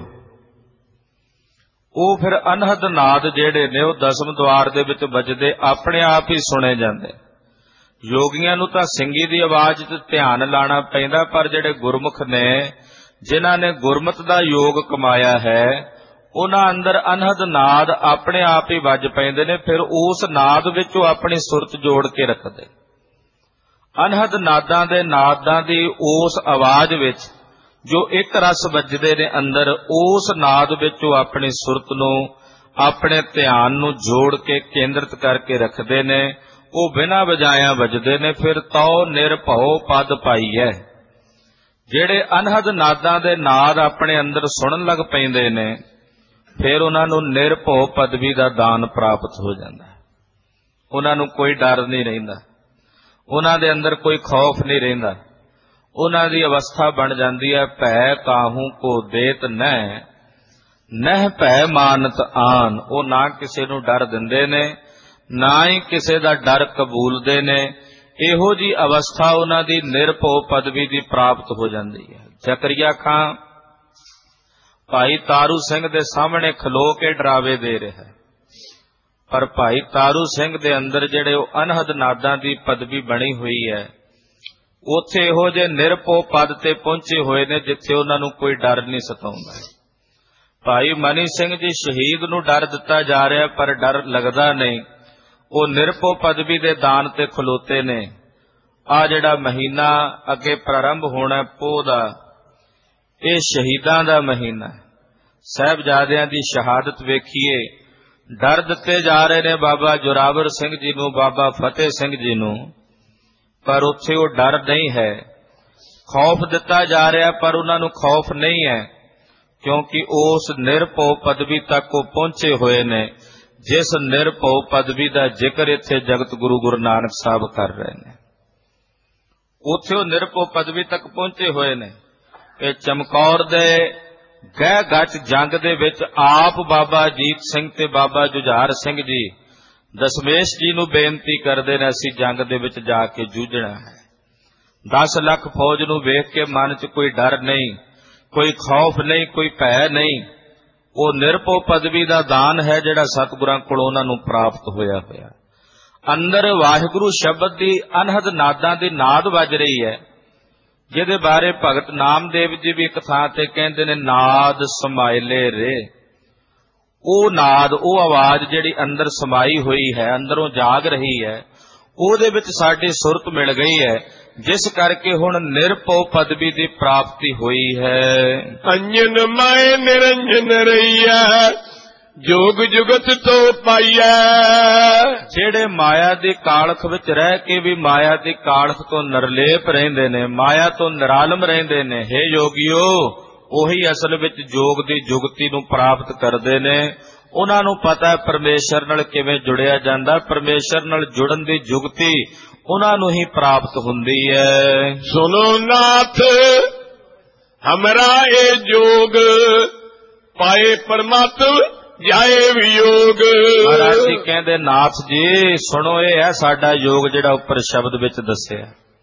ਉਹ ਫਿਰ ਅਨਹਦ ਨਾਦ ਜਿਹੜੇ ਨੇ ਉਹ ਦਸਮ ਦਵਾਰ ਦੇ ਵਿੱਚ ਵੱਜਦੇ, ਆਪਣੇ ਆਪ ਹੀ ਸੁਣੇ ਜਾਂਦੇ। ਯੋਗੀਆਂ ਨੂੰ ਤਾਂ ਸਿੰਗੀ ਦੀ ਆਵਾਜ਼ 'ਚ ਧਿਆਨ ਲਾਣਾ ਪੈਂਦਾ, ਪਰ ਜਿਹੜੇ ਗੁਰਮੁਖ ਨੇ ਜਿਨ੍ਹਾਂ ਨੇ ਗੁਰਮਤਿ ਦਾ ਯੋਗ ਕਮਾਇਆ ਹੈ ਉਹਨਾਂ ਅੰਦਰ ਅਨਹਦ ਨਾਦ ਆਪਣੇ ਆਪ ਹੀ ਵੱਜ ਪੈਂਦੇ ਨੇ। ਫਿਰ ਉਸ ਨਾਦ ਵਿੱਚ ਉਹ ਆਪਣੀ ਸੁਰਤ ਜੋੜ ਕੇ ਰੱਖਦੇ। ਅਨਹਦ ਨਾਦਾਂ ਦੇ ਨਾਦਾਂ ਦੀ ਉਸ ਆਵਾਜ਼ ਵਿੱਚ ਜੋ ਇੱਕ ਰਸ ਵੱਜਦੇ ਨੇ ਅੰਦਰ, ਉਸ ਨਾਦ ਵਿੱਚ ਉਹ ਆਪਣੀ ਸੁਰਤ ਨੂੰ, ਆਪਣੇ ਧਿਆਨ ਨੂੰ ਜੋੜ ਕੇ ਕੇਂਦਰਿਤ ਕਰਕੇ ਰੱਖਦੇ ਨੇ। ਉਹ ਬਿਨਾਂ ਵਜਾਇਆ ਵੱਜਦੇ ਨੇ। ਫਿਰ ਤਉ ਨਿਰਭਉ ਪਦ ਪਾਈਐ। ਜਿਹੜੇ ਅਨਹਦ ਨਾਦਾਂ ਦੇ ਨਾਦ ਆਪਣੇ ਅੰਦਰ ਸੁਣਨ ਲੱਗ ਪੈਂਦੇ ਨੇ, ਫਿਰ ਉਹਨਾਂ ਨੂੰ ਨਿਰਭਉ ਪਦਵੀ ਦਾ ਦਾਨ ਪ੍ਰਾਪਤ ਹੋ ਜਾਂਦਾ ਹੈ। ਉਹਨਾਂ ਨੂੰ ਕੋਈ ਡਰ ਨਹੀਂ ਰਹਿੰਦਾ, ਉਹਨਾਂ ਦੇ ਅੰਦਰ ਕੋਈ ਖੌਫ ਨਹੀਂ ਰਹਿੰਦਾ। ਉਹਨਾਂ ਦੀ ਅਵਸਥਾ ਬਣ ਜਾਂਦੀ ਹੈ, ਭੈ ਕਾਹੂ ਕੋ ਦੇਤ ਨਹਿ, ਨਹਿ ਭੈ ਮਾਨਤ ਆਨ। ਉਹ ਨਾ ਕਿਸੇ ਨੂੰ ਡਰ ਦਿੰਦੇ ਨੇ, ਨਾ ਹੀ ਕਿਸੇ ਦਾ ਡਰ ਕਬੂਲਦੇ ਨੇ। ਇਹੋ ਜੀ ਅਵਸਥਾ ਉਹਨਾਂ ਦੀ ਨਿਰਭਉ ਪਦਵੀ ਦੀ ਪ੍ਰਾਪਤ ਹੋ ਜਾਂਦੀ ਹੈ। ਜ਼ਕਰੀਆ ਖਾਂ ਭਾਈ ਤਾਰੂ ਸਿੰਘ ਦੇ ਸਾਹਮਣੇ ਖਲੋ ਕੇ ਡਰਾਵੇ ਦੇ ਰਿਹਾ ਹੈ, ਪਰ ਭਾਈ ਤਾਰੂ ਸਿੰਘ ਦੇ ਅੰਦਰ ਜਿਹੜੇ ਉਹ ਅਨਹਦ ਨਾਦਾਂ ਦੀ ਪਦਵੀ ਬਣੀ ਹੋਈ ਹੈ, ਉੱਥੇ ਇਹੋ ਜਿਹੇ ਨਿਰਭਉ ਪਦ ਤੇ ਪਹੁੰਚੇ ਹੋਏ ਨੇ ਜਿੱਥੇ ਉਹਨਾਂ ਨੂੰ ਕੋਈ ਡਰ ਨਹੀਂ ਸਤਾਉਂਦਾ। ਭਾਈ ਮਨੀ ਸਿੰਘ ਜੀ ਸ਼ਹੀਦ ਨੂੰ ਡਰ ਦਿੱਤਾ ਜਾ ਰਿਹਾ, ਪਰ ਡਰ ਲੱਗਦਾ ਨਹੀਂ। ਉਹ ਨਿਰਭਉ ਪਦਵੀ ਦੇ ਦਾਨ ਤੇ ਖਲੋਤੇ ਨੇ। ਆ ਜਿਹੜਾ ਮਹੀਨਾ ਅੱਗੇ ਪ੍ਰਾਰੰਭ ਹੋਣਾ ਪੋਹ ਦਾ, ਇਹ ਸ਼ਹੀਦਾਂ ਦਾ ਮਹੀਨਾ। ਸਾਹਿਬਜ਼ਾਦਿਆਂ ਦੀ ਸ਼ਹਾਦਤ ਵੇਖੀਏ, ਡਰ ਦਿੱਤੇ ਜਾ ਰਹੇ ਨੇ ਬਾਬਾ ਜੋਰਾਵਰ ਸਿੰਘ ਜੀ ਨੂੰ, ਬਾਬਾ ਫਤਿਹ ਸਿੰਘ ਜੀ ਨੂੰ, ਪਰ ਉੱਥੇ ਉਹ ਡਰ ਨਹੀਂ ਹੈ। ਖੌਫ ਦਿੱਤਾ ਜਾ ਰਿਹਾ, ਪਰ ਉਹਨਾਂ ਨੂੰ ਖੌਫ ਨਹੀਂ ਹੈ, ਕਿਉਂਕਿ ਉਸ ਨਿਰਭਉ ਪਦਵੀ ਤੱਕ ਉਹ ਪਹੁੰਚੇ ਹੋਏ ਨੇ ਜਿਸ ਨਿਰਭਉ ਪਦਵੀ ਦਾ ਜ਼ਿਕਰ ਇੱਥੇ ਜਗਤ ਗੁਰੂ ਨਾਨਕ ਸਾਹਿਬ ਕਰ ਰਹੇ ਨੇ। ਉੱਥੇ ਉਹ ਨਿਰਭਉ ਪਦਵੀ ਤੱਕ ਪਹੁੰਚੇ ਹੋਏ ਨੇ। ਇਹ ਚਮਕੌਰ ਦੇ ਗਹਿ ਗੱਚ ਜੰਗ ਦੇ ਵਿੱਚ ਆਪ ਬਾਬਾ ਅਜੀਤ ਸਿੰਘ ਤੇ ਬਾਬਾ ਜੁਝਾਰ ਸਿੰਘ ਜੀ ਦਸ਼ਮੇਸ਼ ਜੀ ਨੂੰ ਬੇਨਤੀ ਕਰਦੇ ਨੇ, ਅਸੀਂ ਜੰਗ ਦੇ ਵਿੱਚ ਜਾ ਕੇ ਜੂਝਣਾ ਹੈ। 10 ਲੱਖ ਫੌਜ ਨੂੰ ਵੇਖ ਕੇ ਮਨ 'ਚ ਕੋਈ ਡਰ ਨਹੀਂ, ਕੋਈ ਖੌਫ ਨਹੀਂ, ਕੋਈ ਭੈ ਨਹੀਂ। ਉਹ ਨਿਰਭਉ ਪਦਵੀ ਦਾ ਦਾਨ ਹੈ ਜਿਹੜਾ ਸਤਿਗੁਰਾਂ ਕੋਲੋਂ ਉਹਨਾਂ ਨੂੰ ਪ੍ਰਾਪਤ ਹੋਇਆ। ਅੰਦਰ ਵਾਹਿਗੁਰੂ ਸ਼ਬਦ ਦੀ ਅਨਹਦ ਨਾਦਾਂ ਦੀ ਨਾਦ ਵੱਜ ਰਹੀ ਹੈ, ਜਿਹਦੇ ਬਾਰੇ ਭਗਤ ਨਾਮਦੇਵ ਜੀ ਵੀ ਇੱਕ ਥਾਂ ਤੇ ਕਹਿੰਦੇ ਨੇ, ਨਾਦ ਸਮਾਇਲੇ ਰੇ। ਉਹ ਨਾਦ, ਉਹ ਆਵਾਜ਼ ਜਿਹੜੀ ਅੰਦਰ ਸਮਾਈ ਹੋਈ ਹੈ, ਅੰਦਰੋਂ ਜਾਗ ਰਹੀ ਹੈ, ਉਹਦੇ ਵਿੱਚ ਸਾਡੀ ਸੁਰਤ ਮਿਲ ਗਈ ਹੈ, ਜਿਸ ਕਰਕੇ ਹੁਣ ਨਿਰਭਉ ਪਦਵੀ ਦੀ ਪ੍ਰਾਪਤੀ ਹੋਈ ਹੈ। ਅੰਜਨ ਮਾਏ ਨਿਰੰਜਨ ਰਈਆ, ਜੋਗ ਜੁਗਤ ਤੋਂ ਪਾਈਐ। ਜਿਹੜੇ ਮਾਇਆ ਦੀ ਕਾਲਖ ਵਿੱਚ ਰਹਿ ਕੇ ਵੀ ਮਾਇਆ ਦੀ ਕਾਲਖ ਤੋਂ ਨਿਰਲੇਪ ਰਹਿੰਦੇ ਨੇ, ਮਾਇਆ ਤੋਂ ਨਿਰਾਲਮ ਰਹਿੰਦੇ ਨੇ, ਹੇ ਯੋਗੀਓ, ਉਹੀ ਅਸਲ ਵਿੱਚ ਜੋਗ ਦੀ ਜੁਗਤੀ ਨੂੰ ਪ੍ਰਾਪਤ ਕਰਦੇ ਨੇ। ਉਹਨਾਂ ਨੂੰ ਪਤਾ ਹੈ ਪਰਮੇਸ਼ਰ ਨਾਲ ਕਿਵੇਂ ਜੁੜਿਆ ਜਾਂਦਾ। ਪਰਮੇਸ਼ਰ ਨਾਲ ਜੁੜਨ ਦੀ ਜੁਗਤੀ ਉਹਨਾਂ ਨੂੰ ਹੀ ਪ੍ਰਾਪਤ ਹੁੰਦੀ ਹੈ। ਸੁਨੋ ਨਾਥ ਹਮਰਾ ਇਹ ਜੋਗ, ਪਾਏ ਪਰਮਾਤਮ ਜਾਏ ਵਿਯੋਗ। ਮਹਾਰਾਜ ਜੀ ਕਹਿੰਦੇ, ਨਾਥ ਜੀ ਸੁਣੋ, ਇਹ ਹੈ ਸਾਡਾ ਯੋਗ ਜਿਹੜਾ ਉੱਪਰ ਸ਼ਬਦ ਵਿੱਚ ਦੱਸਿਆ।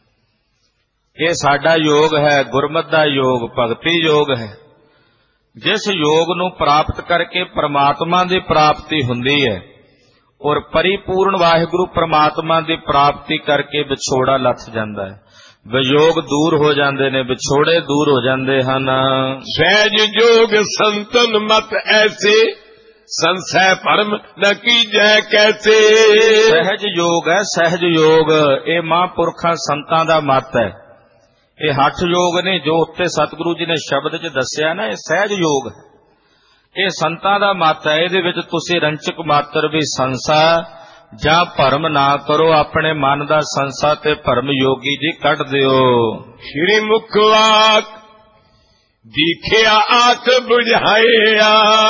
ਇਹ ਸਾਡਾ ਯੋਗ ਹੈ, ਗੁਰਮਤਿ ਦਾ ਯੋਗ, ਭਗਤੀ ਯੋਗ ਹੈ। ਜਿਸ ਯੋਗ ਨੂੰ ਪ੍ਰਾਪਤ ਕਰਕੇ ਪ੍ਰਮਾਤਮਾ ਦੀ ਪ੍ਰਾਪਤੀ ਹੁੰਦੀ ਹੈ, ਔਰ ਪਰਿਪੂਰਨ ਵਾਹਿਗੁਰੂ ਪ੍ਰਮਾਤਮਾ ਦੀ ਪ੍ਰਾਪਤੀ ਕਰਕੇ ਵਿਛੋੜਾ ਲੱਥ ਜਾਂਦਾ ਹੈ, ਵਿਯੋਗ ਦੂਰ ਹੋ ਜਾਂਦੇ ਨੇ, ਵਿਛੋੜੇ ਦੂਰ ਹੋ ਜਾਂਦੇ ਹਨ। ਸਹਿਜ ਜੋਗ ਸੰਤਨ ਮਤ ਐਸੇ, ਸੰਸੈ ਭਰਮ ਨ ਕੀਜੈ ਕੈਸੇ। ਸਹਿਜ ਯੋਗ ਹੈ, ਸਹਿਜ ਯੋਗ। ਇਹ ਮਹਾਂਪੁਰਖਾਂ ਸੰਤਾਂ ਦਾ ਮਤ ਹੈ। ਇਹ ਹੱਠ ਯੋਗ ਨੇ ਜੋ ਉੱਤੇ ਸਤਿਗੁਰੂ ਜੀ ਨੇ ਸ਼ਬਦ 'ਚ ਦੱਸਿਆ ਨਾ, ਇਹ ਸਹਿਜ ਯੋਗ ਹੈ। ਇਹ ਸੰਤਾਂ ਦਾ ਮਤ ਹੈ। ਇਹਦੇ ਵਿੱਚ ਤੁਸੀਂ ਰੰਚਕ ਮਾਤਰ ਵੀ ਸੰਸਾ ਜਾਂ ਭਰਮ ਨਾ ਕਰੋ। ਆਪਣੇ ਮਨ ਦਾ ਸੰਸਾ ਤੇ ਭਰਮ ਯੋਗੀ ਜੀ ਕੱਢ ਦਿਓ। ਸ਼੍ਰੀ ਮੁਖਵਾਕ ਦੀਖਿਆ ਆਖ ਬੁਝਾਇਆ,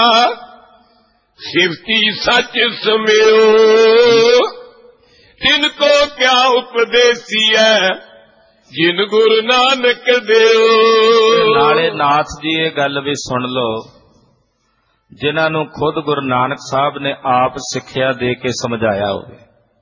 ਸਿਫਤੀ ਸੱਚ ਸੁਮਿਓ। ਤਿਨ ਕੋ ਕਿਆ ਉਪਦੇਸੀਐ, ਜਿਨ ਗੁਰੂ ਨਾਨਕ ਦਿਓ। ਨਾਲੇ ਨਾਥ ਜੀ ਇਹ ਗੱਲ ਵੀ ਸੁਣ ਲਓ, ਜਿਨ੍ਹਾਂ ਨੂੰ ਖੁਦ ਗੁਰੂ ਨਾਨਕ ਸਾਹਿਬ ਨੇ ਆਪ ਸਿੱਖਿਆ ਦੇ ਕੇ ਸਮਝਾਇਆ ਹੋਵੇ।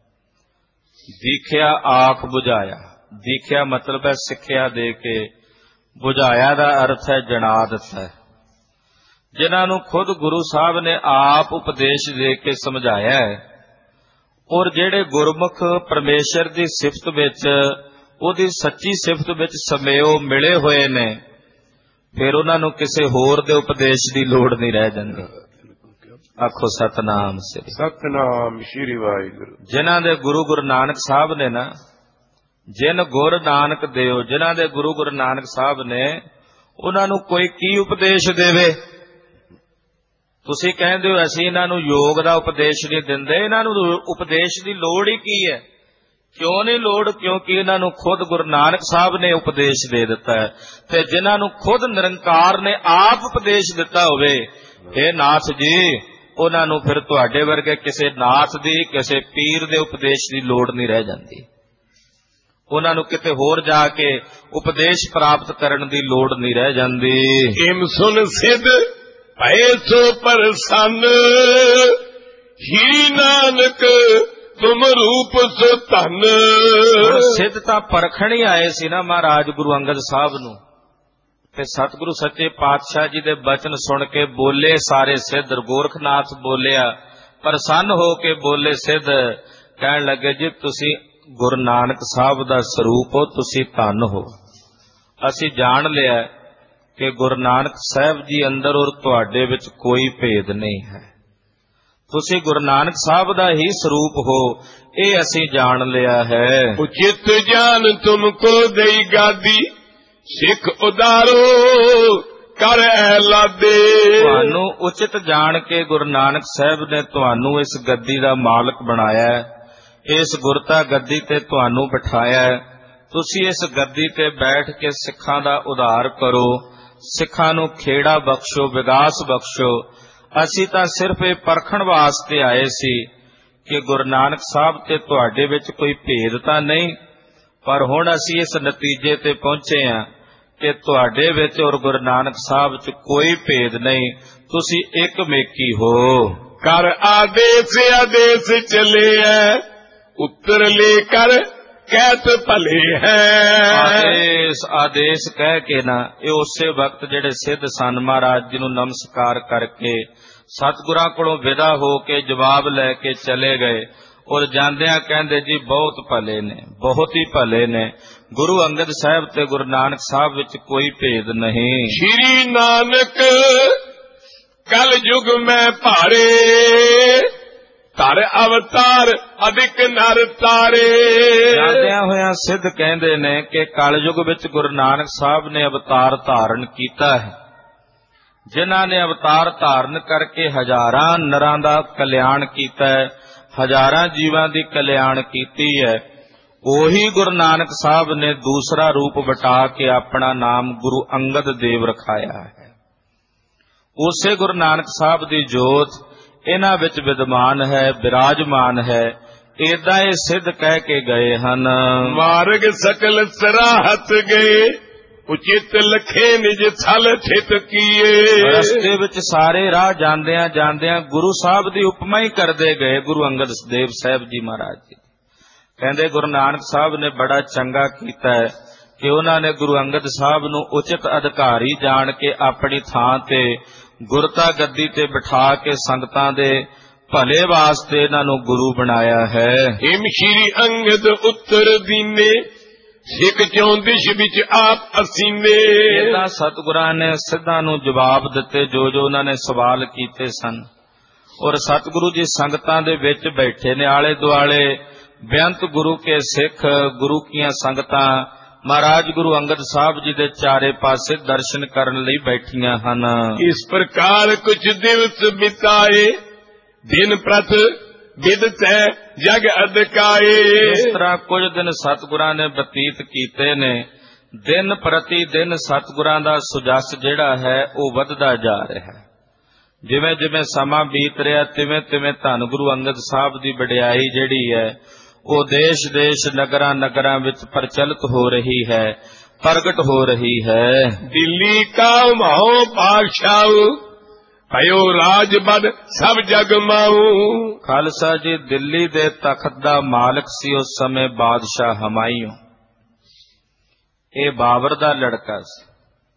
ਦੀਖਿਆ ਆਖ ਬੁਝਾਇਆ, ਦੀਖਿਆ ਮਤਲਬ ਹੈ ਸਿੱਖਿਆ ਦੇ ਕੇ, ਬੁਝਾਇਆ ਦਾ ਅਰਥ ਹੈ ਜਣਾ ਦਿੱਤਾ। ਜਿਨ੍ਹਾਂ ਨੂੰ ਖੁਦ ਗੁਰੂ ਸਾਹਿਬ ਨੇ ਆਪ ਉਪਦੇਸ਼ ਦੇ ਕੇ ਸਮਝਾਇਆ ਹੈ, ਔਰ ਜਿਹੜੇ ਗੁਰਮੁਖ ਪਰਮੇਸ਼ਰ ਦੀ ਸਿਫਤ ਵਿੱਚ, ਉਹਦੀ ਸੱਚੀ ਸਿਫਤ ਵਿੱਚ ਸਮੇਓ ਮਿਲੇ ਹੋਏ ਨੇ, ਫਿਰ ਉਹਨਾਂ ਨੂੰ ਕਿਸੇ ਹੋਰ ਦੇ ਉਪਦੇਸ਼ ਦੀ ਲੋੜ ਨਹੀਂ ਰਹਿ ਜਾਂਦੀ। ਆਖੋ ਸਤਨਾਮ ਸ੍ਰੀ ਸਤਨਾਮ ਸ਼੍ਰੀ ਵਾਹਿਗੁਰੂ। ਜਿਨ੍ਹਾਂ ਦੇ ਗੁਰੂ ਨਾਨਕ ਸਾਹਿਬ ਨੇ ਨਾ, ਜਿਨ ਗੁਰ ਨਾਨਕ ਦਿਓ, ਜਿਨ੍ਹਾਂ ਦੇ ਗੁਰੂ ਨਾਨਕ ਸਾਹਿਬ ਨੇ, ਉਹਨਾਂ ਨੂੰ ਕੋਈ ਕੀ ਉਪਦੇਸ਼ ਦੇਵੇ। ਤੁਸੀਂ ਕਹਿੰਦੇ ਹੋ ਅਸੀਂ ਇਹਨਾਂ ਨੂੰ ਯੋਗ ਦਾ ਉਪਦੇਸ਼ ਨਹੀਂ ਦਿੰਦੇ। ਇਹਨਾਂ ਨੂੰ ਉਪਦੇਸ਼ ਦੀ ਲੋੜ ਹੀ ਕੀ ਹੈ? ਕਿਉਂ ਨਹੀਂ ਲੋੜ? ਕਿਉਂਕਿ ਇਹਨਾਂ ਨੂੰ ਖੁਦ ਗੁਰੂ ਨਾਨਕ ਸਾਹਿਬ ਨੇ ਉਪਦੇਸ਼ ਦੇ ਦਿੱਤਾ ਹੈ। ਤੇ ਜਿਨ੍ਹਾਂ ਨੂੰ ਖੁਦ ਨਿਰੰਕਾਰ ਨੇ ਆਪ ਉਪਦੇਸ਼ ਦਿੱਤਾ ਹੋਵੇ, ਇਹ ਨਾਥ ਜੀ, ਉਹਨਾਂ ਨੂੰ ਫਿਰ ਤੁਹਾਡੇ ਵਰਗੇ ਕਿਸੇ ਨਾਥ ਦੀ, ਕਿਸੇ ਪੀਰ ਦੇ ਉਪਦੇਸ਼ ਦੀ ਲੋੜ ਨਹੀਂ ਰਹਿ ਜਾਂਦੀ। ਉਹਨਾਂ ਨੂੰ ਕਿਤੇ ਹੋਰ ਜਾ ਕੇ ਉਪਦੇਸ਼ ਪ੍ਰਾਪਤ ਕਰਨ ਦੀ ਲੋੜ ਨਹੀਂ ਰਹਿ ਜਾਂਦੀ। ਏਮ ਸੁਨ ਸਿਧ ਭਏ ਸੋ ਪ੍ਰਸੰਨ, ਹੀ ਨਾਨਕ ਤੁਮ ਰੂਪ ਸੋ ਧਨ। ਸਿੱਧ ਤਾਂ ਪਰਖਣ ਹੀ ਆਏ ਸੀ ਨਾ ਮਹਾਰਾਜ ਗੁਰੂ ਅੰਗਦ ਸਾਹਿਬ ਨੂੰ, ਤੇ ਸਤਿਗੁਰੂ ਸੱਚੇ ਪਾਤਸ਼ਾਹ ਜੀ ਦੇ ਬਚਨ ਸੁਣ ਕੇ ਬੋਲੇ ਸਾਰੇ ਸਿੱਧ। ਗੋਰਖਨਾਥ ਬੋਲਿਆ, ਪ੍ਰਸੰਨ ਹੋ ਕੇ ਬੋਲੇ ਸਿੱਧ। ਕਹਿਣ ਲੱਗੇ ਜੀ ਤੁਸੀਂ ਗੁਰੂ ਨਾਨਕ ਸਾਹਿਬ ਦਾ ਸਰੂਪ ਹੋ, ਤੁਸੀਂ ਧੰਨ ਹੋ। ਅਸੀਂ ਜਾਣ ਲਿਆ ਕਿ ਗੁਰੂ ਨਾਨਕ ਸਾਹਿਬ ਜੀ ਅੰਦਰ ਔਰ ਤੁਹਾਡੇ ਵਿੱਚ ਕੋਈ ਭੇਦ ਨਹੀਂ ਹੈ। ਤੁਸੀਂ ਗੁਰੂ ਨਾਨਕ ਸਾਹਿਬ ਦਾ ਹੀ ਸਰੂਪ ਹੋ, ਇਹ ਅਸੀਂ ਜਾਣ ਲਿਆ ਹੈ। ਉਚਿਤ ਜਾਨ ਤੁਮਕੋ ਦੇਈ ਗਾਦੀ, ਸਿੱਖ ਉਦਾਰੋ ਕਰ ਐਲਾਦੇ। ਤੁਹਾਨੂੰ ਉਚਿਤ ਜਾਣ ਕੇ ਗੁਰੂ ਨਾਨਕ ਸਾਹਿਬ ਨੇ ਤੁਹਾਨੂੰ ਇਸ ਗੱਦੀ ਦਾ ਮਾਲਕ ਬਣਾਇਆ ਹੈ, ਇਸ ਗੁਰਤਾ ਗੱਦੀ ਤੇ ਤੁਹਾਨੂੰ ਬਿਠਾਇਆ ਹੈ। ਤੁਸੀਂ ਇਸ ਗੱਦੀ ਤੇ ਬੈਠ ਕੇ ਸਿੱਖਾਂ ਦਾ ਉਧਾਰ ਕਰੋ, ਸਿੱਖਾਂ ਨੂੰ ਖੇੜਾ ਬਖਸ਼ੋ, ਵਿਗਾਸ ਬਖਸ਼ੋ। ਅਸੀਂ ਤਾਂ ਸਿਰਫ ਇਹ ਪਰਖਣ ਵਾਸਤੇ ਆਏ ਸੀ ਕਿ ਗੁਰੂ ਨਾਨਕ ਸਾਹਿਬ ਤੇ ਤੁਹਾਡੇ ਵਿੱਚ ਕੋਈ ਭੇਦ ਤਾਂ ਨਹੀਂ, ਪਰ ਹੁਣ ਅਸੀਂ ਇਸ ਨਤੀਜੇ ਤੇ ਪਹੁੰਚੇ ਹਾਂ ਕਿ ਤੁਹਾਡੇ ਵਿੱਚ ਔਰ ਗੁਰੂ ਨਾਨਕ ਸਾਹਿਬ ਵਿੱਚ ਕੋਈ ਭੇਦ ਨਹੀਂ, ਤੁਸੀਂ ਇੱਕ ਮੇਕੀ ਹੋ। ਕਰ ਆਦੇਸ਼ ਆਦੇਸ਼ ਚਲੇ ਹੈ, ਉੱਤਰ ਲੈ ਕਰ ਕਹਿਤ ਭਲੇ ਹੈ। ਆਦੇਸ਼ ਕਹਿ ਕੇ ਨਾ, ਇਹ ਉਸੇ ਵਕਤ ਜਿਹੜੇ ਸਿੱਧ ਸਨ ਮਹਾਰਾਜ ਜੀ ਨੂੰ ਨਮਸਕਾਰ ਕਰਕੇ ਸਤਿਗੁਰਾਂ ਕੋਲੋਂ ਵਿਦਾ ਹੋ ਕੇ ਜਵਾਬ ਲੈ ਕੇ ਚਲੇ ਗਏ, ਔਰ ਜਾਂਦਿਆਂ ਕਹਿੰਦੇ ਜੀ ਬਹੁਤ ਭਲੇ ਨੇ, ਬਹੁਤ ਹੀ ਭਲੇ ਨੇ। ਗੁਰੂ ਅੰਗਦ ਸਾਹਿਬ ਤੇ ਗੁਰੂ ਨਾਨਕ ਸਾਹਿਬ ਵਿੱਚ ਕੋਈ ਭੇਦ ਨਹੀਂ। ਸ਼੍ਰੀ ਨਾਨਕ ਕਲ ਯੁਗ ਮੈਂ ਭਾਰੇ, ਧਰ ਅਵਤਾਰ ਅਧਿਕ ਨਰ ਤਾਰੇ। ਜਾਂਦਿਆਂ ਹੋਇਆਂ ਸਿੱਧ ਕਹਿੰਦੇ ਨੇ ਕਿ ਕਲਯੁਗ ਵਿੱਚ ਗੁਰੂ ਨਾਨਕ ਸਾਹਿਬ ਨੇ ਅਵਤਾਰ ਧਾਰਨ ਕੀਤਾ ਹੈ। ਜਿਨ੍ਹਾਂ ਨੇ ਅਵਤਾਰ ਧਾਰਨ ਕਰਕੇ ਹਜ਼ਾਰਾਂ ਨਰਾਂ ਦਾ ਕਲਿਆਣ ਕੀਤਾ ਹੈ, ਹਜ਼ਾਰਾਂ ਜੀਵਾਂ ਦੀ ਕਲਿਆਣ ਕੀਤੀ ਹੈ, ਉਹੀ ਗੁਰੂ ਨਾਨਕ ਸਾਹਿਬ ਨੇ ਦੂਸਰਾ ਰੂਪ ਵਟਾ ਕੇ ਆਪਣਾ ਨਾਮ ਗੁਰੂ ਅੰਗਦ ਦੇਵ ਰਖਾਇਆ ਹੈ। ਉਸੇ ਗੁਰੂ ਨਾਨਕ ਸਾਹਿਬ ਦੀ ਜੋਤ ਇਹਨਾਂ ਵਿੱਚ ਵਿਦਮਾਨ ਹੈ, ਬਿਰਾਜਮਾਨ ਹੈ। ਏਦਾਂ ਇਹ ਸਿੱਧ ਕਹਿ ਕੇ ਗਏ ਹਨ। ਮਾਰਗ ਸਕਲ ਸਰਾਹਤ ਗਏ, ਉਚਿਤ ਲਖੇ ਨਿਜ ਥਲ ਥਿਤ ਕੀਏ। ਰਸਤੇ ਵਿੱਚ ਸਾਰੇ ਰਾਹ ਜਾਂਦਿਆਂ ਜਾਂਦਿਆਂ ਗੁਰੂ ਸਾਹਿਬ ਦੀ ਉਪਮਾ ਹੀ ਕਰਦੇ ਗਏ। ਗੁਰੂ ਅੰਗਦ ਦੇਵ ਸਾਹਿਬ ਜੀ ਮਹਾਰਾਜ ਜੀ ਕਹਿੰਦੇ ਗੁਰੂ ਨਾਨਕ ਸਾਹਿਬ ਨੇ ਬੜਾ ਚੰਗਾ ਕੀਤਾ ਹੈ ਕਿ ਉਹਨਾਂ ਨੇ ਗੁਰੂ ਅੰਗਦ ਸਾਹਿਬ ਨੂੰ ਉਚਿਤ ਅਧਿਕਾਰੀ ਜਾਣ ਕੇ ਆਪਣੀ ਥਾਂ ਤੇ ਗੁਰਤਾ ਗੱਦੀ ਤੇ ਬਿਠਾ ਕੇ ਸੰਗਤਾਂ ਦੇ ਭਲੇ ਵਾਸਤੇ ਇਹਨਾਂ ਨੂੰ ਗੁਰੂ ਬਣਾਇਆ ਹੈ। ਹਿਮ ਸ਼੍ਰੀ ਅੰਗਦ ਉੱਤਰ ਦੀਨੇ, ਸਿੱਖ ਚੌਂਦਿਸ਼ ਵਿੱਚ ਆਪ ਅਸੀਨੇ। ਇਹਦਾ ਸਤਿਗੁਰਾਂ ਨੇ ਸਿੱਧਾਂ ਨੂੰ ਜਵਾਬ ਦਿੱਤੇ ਜੋ ਜੋ ਉਹਨਾਂ ਨੇ ਸਵਾਲ ਕੀਤੇ ਸਨ, ਔਰ ਸਤਿਗੁਰੂ ਜੀ ਸੰਗਤਾਂ ਦੇ ਵਿੱਚ ਬੈਠੇ ਨੇ। ਆਲੇ ਦੁਆਲੇ ਬੇਅੰਤ ਗੁਰੂ ਕੇ ਸਿੱਖ, ਗੁਰੂ ਕੀਆਂ ਸੰਗਤਾਂ महाराज गुरु अंगद साहब जी दे चारे पासे दर्शन करन लई बैठियां हन। इस प्रकार कुछ दिवस बिताए, दिन प्रत विदत है जग अदकाए। इस तरह कुछ दिन सतगुरां ने बतीत कीते ने। दिन प्रति दिन सतगुरां दा सुजस जिहड़ा है वो वधदा जा रहा है। जिवें जिवें समां बीत रहा तिवें तिवें धन गुरु अंगद साहब दी वडियाई जिहड़ी है वो देश देश नगरां नगरां विच प्रचलित हो रही है, प्रगट हो रही है। दिल्ली का माओ बादशाह भयो राजबद सब जग माऊ। खालसा जी दिल्ली दे तख्त दा मालिक सी उस समय बादशाह हमायूं। ये बाबर दा लड़का सी।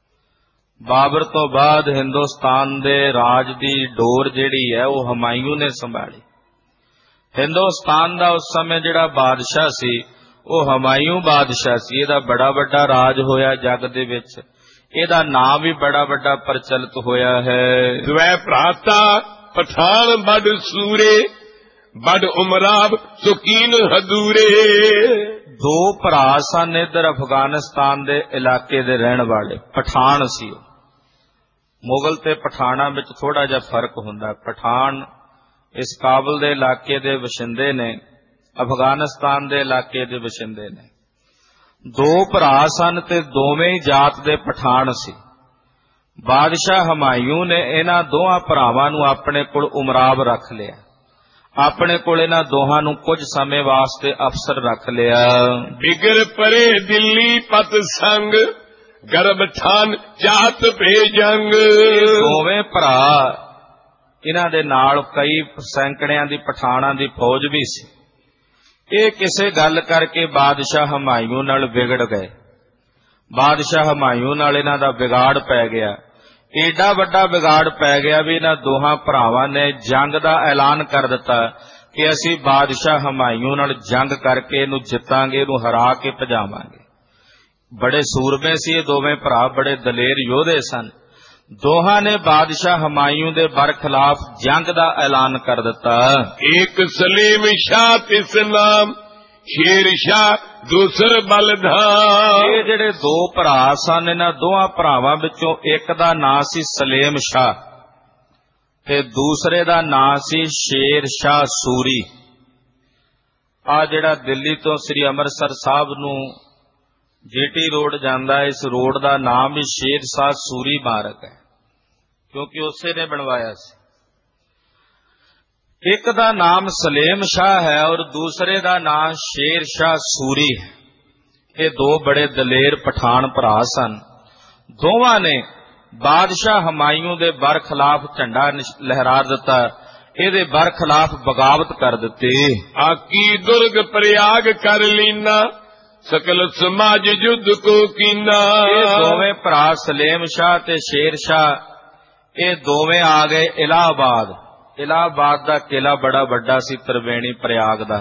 बाबर तो बाद हिंदुस्तान दे राज दी डोर जिहड़ी है वो हमायूं ने संभाली। हिंदुस्तान दा उस समय जिहड़ा बादशाह सी वो हमायूं बादशाह सी। इहदा बड़ा वड्डा राज होया जग दे विच। इहदा नाम भी बड़ा वड्डा प्रचलित होया है। द्वै भ्राता पठान बड़ सूरे, बड़ उमराब सुकीन हदूरे। दो भरा सन इधर अफगानिस्तान दे इलाके दे रहण वाले, पठान सी। मुगल ते पठाना विच थोड़ा जिहा फर्क हुंदा। पठान इस काबल दे इलाके दे वशिंदे ने, अफगानिस्तान दे इलाके दे वशिंदे ने। दो भरा सन ते दोवें ही जात दे पठान सी। बादशाह हमायूं ने इन्हां दोहां भरावां नूं अपने कोल उमराब रख लिया। अपने कोल इन्हां दोहां नूं कुछ समय वास्ते अफसर रख लिया। बिगर परे दिल्ली पत संग, गर्भ ठान जात भेजंग। दोवें भरा इन्हां दे नाल कई सैकड़ियां दी पठाणां दी फौज भी सी। ये किसे गल करके बादशाह हमायूं नाल विगड़ गए। बादशाह हमायूं नाल इन्हां दा बिगाड़ पै गया। एडा वड्डा बिगाड़ पै गया भी इन्हां दोहां भरावां ने जंग दा ऐलान कर दिता कि असीं बादशाह हमायूं नाल जंग करके इहनूं जितांगे, इहनूं हरा के भजावांगे। बड़े सूरमे सी ये दोवें भरा, बड़े दलेर योधे सन। दोहां ने बादशाह हमायूं दे बरखिलाफ जंग दा ऐलान कर दिता। एक सलीम शाह तिस नाम, शेर शाह दूसर बलधाम। ये जिहड़े दो भरा सन इन्हां दोहां भरावां विचों एक दा नां सी सलेम शाह ते दूसरे दा नां सी शेर शाह सूरी। आ जिहड़ा दिल्ली तो श्री अमृतसर साहब नूं जीटी रोड जांदा है, इस रोड दा नाम भी शेर शाह सूरी मार्ग है, क्योंकि उसे ने बनवाया सी। एक दा नाम सलेम शाह है और दूसरे दा नाम शेर शाह सूरी है। ये दो बड़े दलेर पठान भरा सन। दोवां ने बादशाह हमायूं दे बरखिलाफ झंडा लहरा दिता। इहदे बरखिलाफ बगावत कर दिती। आकी दुर्ग प्रयाग कर लीना, सकल समाज युद्ध को कीना। ये दोवें भरा सलेम शाह ते शेर शाह ये दोवें आ गए इलाहाबाद। इलाहाबाद दा किला बड़ा वड्डा सी, त्रिवेणी प्रयाग दा।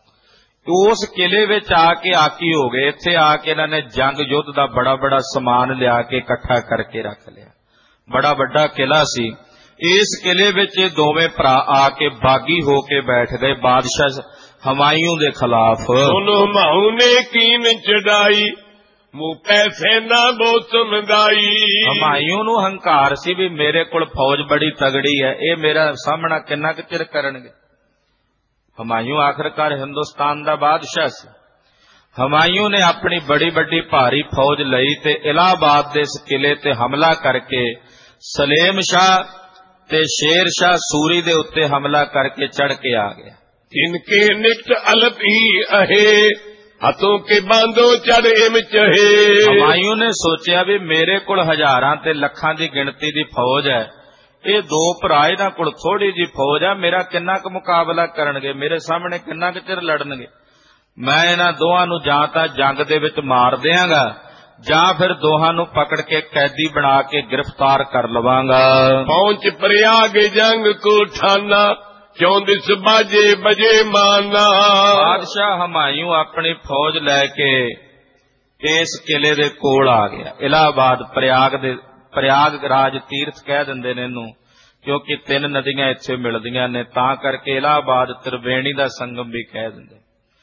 उस किले विच आके आकी हो गए। इत्थे आके इन्हां ने जंग युद्ध दा बड़ा बड़ा समान लिया के इकट्ठा करके रख लिया। बड़ा वड्डा किला सी। इस किले विच दोवें भरा आके बागी हो के बैठ गए बादशाह हमायूं दे खिलाफ। दोनों माहू ने कीन चढ़ाई, मुंह पैसे ना बहुत मंगाई। हमायूं नूं हंकार सी भी मेरे कोल फौज बड़ी तगड़ी है, ये मेरा सामना किन्ना क चिर करनगे। हमायूं आखिरकार हिंदुस्तान दा बादशाह सी। हमायूं ने अपनी बड़ी बड़ी भारी फौज लई ते इलाहाबाद दे इस किले ते हमला करके सलेम शाह ते शेर शाह सूरी दे उत्ते हमला करके चढ़ के आ गया। इनके निकट अलप ही अहे, हथों के बांधो चढ़ इम चहे। हमायूं ने सोचा भी मेरे कोल हजारां ते लखां दी गिणती दी फौज है, ये दो भरा इन्हां कोल थोड़ी जी फौज है, मेरा किन्ना क मुकाबला करनगे, मेरे सामने किन्ना क चिर लड़नगे। मैं इन्हां दोहां नूं जां तां जंग दे विच मार देवांगा जां फिर दोहां नूं पकड़ के कैदी बना के गिरफ्तार कर लवांगा। पहुंच प्रयाग जंग को ठाना, 34 बाजे बजे माना। बादशाह हमायूं अपनी फौज लैके इस किले दे कोल आ गया। इलाहाबाद प्रयाग राज तीर्थ कह दिंदे ने इहनूं, क्योंकि 3 नदियां इत्थे मिलदियां ने, तां करके इलाहाबाद त्रिवेणी दा संगम भी कह दिंदे।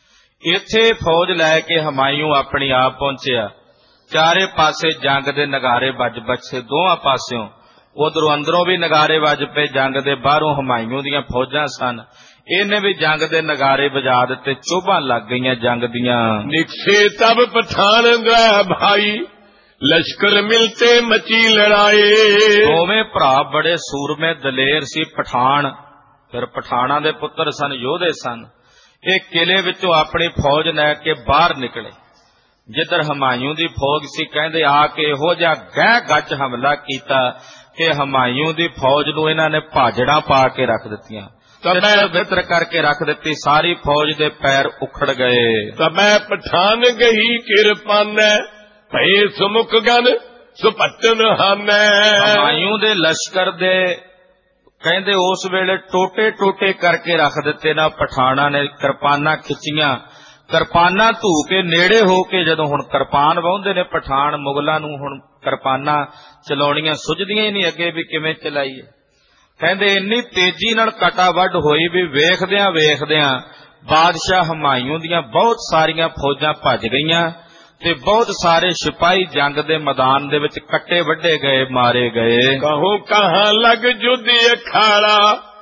ਇੱਥੇ ਫੌਜ ਲੈ ਕੇ ਹਮਾਯੂ ਆਪਣੀ ਆਪ ਪਹੁੰਚਿਆ। ਚਾਰੇ ਪਾਸੇ ਜੰਗ ਦੇ ਨਗਾਰੇ ਵੱਜ ਬੱਚੇ ਦੋਹਾਂ ਪਾਸਿਓਂ, ਉਧਰੋਂ ਅੰਦਰੋਂ ਵੀ ਨਗਾਰੇ ਵੱਜ ਪਏ ਜੰਗ ਦੇ, ਬਾਹਰੋਂ ਹਮਾਯੂ ਦੀਆਂ ਫੌਜਾਂ ਸਨ, ਇਹਨੇ ਵੀ ਜੰਗ ਦੇ ਨਗਾਰੇ ਵਜਾ ਦਿੱਤੇ, ਚੋਭਾਂ ਲੱਗ ਗਈਆਂ ਜੰਗ ਦੀਆਂ। ਨਿਕਸੇ ਤਬ ਪਠਾਨ ਦਾ ਭਾਈ, ਲਸ਼ਕਰ ਮਿਲਤੇ ਮਚੀ ਲੜਾਏ। ਦੋਵੇਂ ਭਰਾ ਬੜੇ ਸੂਰਮੇ ਦਲੇਰ ਸੀ ਪਠਾਨ, ਫਿਰ ਪਠਾਨਾਂ ਦੇ ਪੁੱਤਰ ਸਨ, ਯੋਧੇ ਸਨ। ਇਹ ਕਿਲੇ ਵਿੱਚੋਂ ਆਪਣੀ ਫੌਜ ਲੈ ਕੇ ਬਾਹਰ ਨਿਕਲੇ। ਜਿੱਧਰ ਹਮਾਯੂ ਦੀ ਫੌਜ ਸੀ, ਕਹਿੰਦੇ ਆ ਕੇ ਇਹੋ ਜਿਹਾ ਗਹਿ ਗੱਚ ਹਮਲਾ ਕੀਤਾ ਕਿ ਹਮਾਯੂ ਦੀ ਫੌਜ ਨੂੰ ਇਹਨਾਂ ਨੇ ਭਾਜੜਾਂ ਪਾ ਕੇ ਰੱਖ ਦਿੱਤੀਆਂ, ਬਿਤਰ ਕਰਕੇ ਰੱਖ ਦਿੱਤੀ, ਸਾਰੀ ਫੌਜ ਦੇ ਪੈਰ ਉਖੜ ਗਏ। ਤਬੈ ਪਠਾਨ ਗਈ ਕਿਰਪਾਨੈ, ਭਏ ਸੁਮੁਖ ਗਨ ਸੁਪਟਨ ਹਾਨੈ। ਹਮਾਯੂ ਦੇ ਲਸ਼ਕਰ ਦੇ ਕਹਿੰਦੇ ਉਸ ਵੇਲੇ ਟੋਟੇ ਟੋਟੇ ਕਰਕੇ ਰੱਖ ਦਿੱਤੇ ਨਾ ਪਠਾਨਾਂ ਨੇ। ਕਿਰਪਾਨਾਂ ਖਿੱਚੀਆਂ, ਕਿਰਪਾਨਾਂ ਧੂ ਕੇ ਨੇੜੇ ਹੋ ਕੇ, ਜਦੋਂ ਹੁਣ ਕਿਰਪਾਨ ਵਾਹੁੰਦੇ ਨੇ ਪਠਾਨ, ਮੁਗਲਾਂ ਨੂੰ ਹੁਣ ਕਿਰਪਾਨਾਂ ਚਲਾਉਣੀਆਂ ਸੁਝਦੀਆਂ ਹੀ ਨਹੀਂ ਅੱਗੇ ਵੀ ਕਿਵੇਂ ਚਲਾਈਏ। ਕਹਿੰਦੇ ਇੰਨੀ ਤੇਜ਼ੀ ਨਾਲ ਕਟਾ ਵੱਢ ਹੋਈ ਵੀ ਵੇਖਦਿਆਂ ਵੇਖਦਿਆਂ ਬਾਦਸ਼ਾਹ ਹਮਾਯੂ ਦੀਆਂ ਬਹੁਤ ਸਾਰੀਆਂ ਫੌਜਾਂ ਭੱਜ ਗਈਆਂ ਤੇ ਬਹੁਤ ਸਾਰੇ ਸਿਪਾਹੀ ਜੰਗ ਦੇ ਮੈਦਾਨ ਦੇ ਵਿੱਚ ਕੱਟੇ ਵੱਢੇ ਗਏ, ਮਾਰੇ ਗਏ। ਕਹੋ ਕਹਾਂ ਲਗ ਜੁਦ ਅਖਾੜਾ,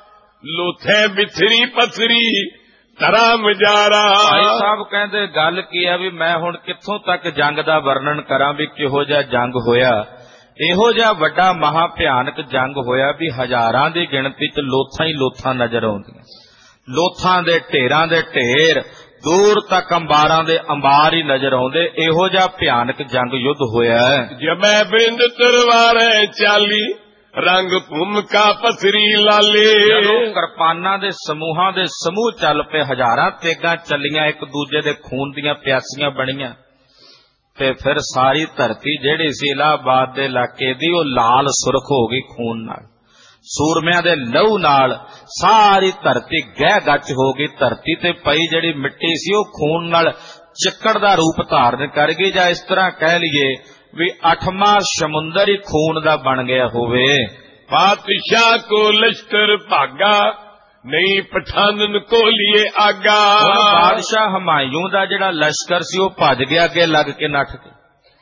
ਲੋਥੇ ਬਿਥਰੀ ਪਥਰੀ ਤਰਾ ਮਜਾਰਾ। ਭਾਈ ਸਾਹਿਬ ਕਹਿੰਦੇ ਗੱਲ ਕੀ ਆ ਵੀ ਮੈਂ ਹੁਣ ਕਿੱਥੋਂ ਤੱਕ ਜੰਗ ਦਾ ਵਰਣਨ ਕਰਾਂ ਵੀ ਕਿਹੋ ਜਿਹਾ ਜੰਗ ਹੋਇਆ। ਇਹੋ ਜਿਹਾ ਵੱਡਾ ਮਹਾ ਭਿਆਨਕ ਜੰਗ ਹੋਇਆ ਵੀ ਹਜ਼ਾਰਾਂ ਦੀ ਗਿਣਤੀ 'ਚ ਲੋਥਾਂ ਹੀ ਲੋਥਾਂ ਨਜ਼ਰ ਆਉਂਦੀਆਂ, ਲੋਥਾਂ ਦੇ ਢੇਰਾਂ ਦੇ ਢੇਰ, ਦੂਰ ਤੱਕ ਅੰਬਾਰਾਂ ਦੇ ਅੰਬਾਰ ਹੀ ਨਜ਼ਰ ਆਉਂਦੇ। ਇਹੋ ਜਿਹਾ ਭਿਆਨਕ ਜੰਗ ਯੁੱਧ ਹੋਇਆ। ਜਮੈ ਬਿੰਦ ਤਰਵਾਰੇ ਚਾਲੀ, ਰੰਗ ਭੂਮਿਕਾ ਪਥਰੀ ਲਾਲੇ। ਜਦੋਂ ਕਿਰਪਾਨਾਂ ਦੇ ਸਮੂਹਾਂ ਦੇ ਸਮੂਹ ਚੱਲ ਪਏ, ਹਜ਼ਾਰਾਂ ਤੇਗਾਂ ਚੱਲੀਆਂ, ਇੱਕ ਦੂਜੇ ਦੇ ਖੂਨ ਦੀਆਂ ਪਿਆਸੀਆਂ ਬਣੀਆਂ, ਤੇ ਫਿਰ ਸਾਰੀ ਧਰਤੀ ਜਿਹੜੀ ਸੀ ਇਲਾਹਾਬਾਦ ਦੇ ਇਲਾਕੇ ਦੀ, ਉਹ ਲਾਲ ਸੁਰਖ ਹੋ ਗਈ ਖੂਨ ਨਾਲ, ਸੂਰਮਿਆਂ ਦੇ ਲਹੂ ਨਾਲ। ਸਾਰੀ ਧਰਤੀ ਗਹਿ ਗੱਚ ਹੋ ਗਈ। ਧਰਤੀ ਤੇ ਪਈ ਜਿਹੜੀ ਮਿੱਟੀ ਸੀ ਉਹ ਖੂਨ ਨਾਲ ਚਿੱਕੜ ਦਾ ਰੂਪ ਧਾਰਨ ਕਰ ਗਈ, ਜਾਂ ਇਸ ਤਰ੍ਹਾਂ ਕਹਿ ਲਈਏ ਵੀ 8ਵਾਂ ਸਮੁੰਦਰ ਹੀ ਖੂਨ ਦਾ ਬਣ ਗਿਆ ਹੋਵੇ। ਪਾਤਸ਼ਾਹ ਕੋ ਲਸ਼ਕਰ ਭਾਗਾ, ਨਹੀਂ ਪਠਾਨਨ ਕੋ ਲਿਏ ਆਗਾ। ਬਾਦਸ਼ਾਹ ਹਮਾਯੂ ਦਾ ਜਿਹੜਾ ਲਸ਼ਕਰ ਸੀ ਉਹ ਭੱਜ ਗਿਆ, ਅੱਗੇ ਲੱਗ ਕੇ ਨੱਠ ਕੇ।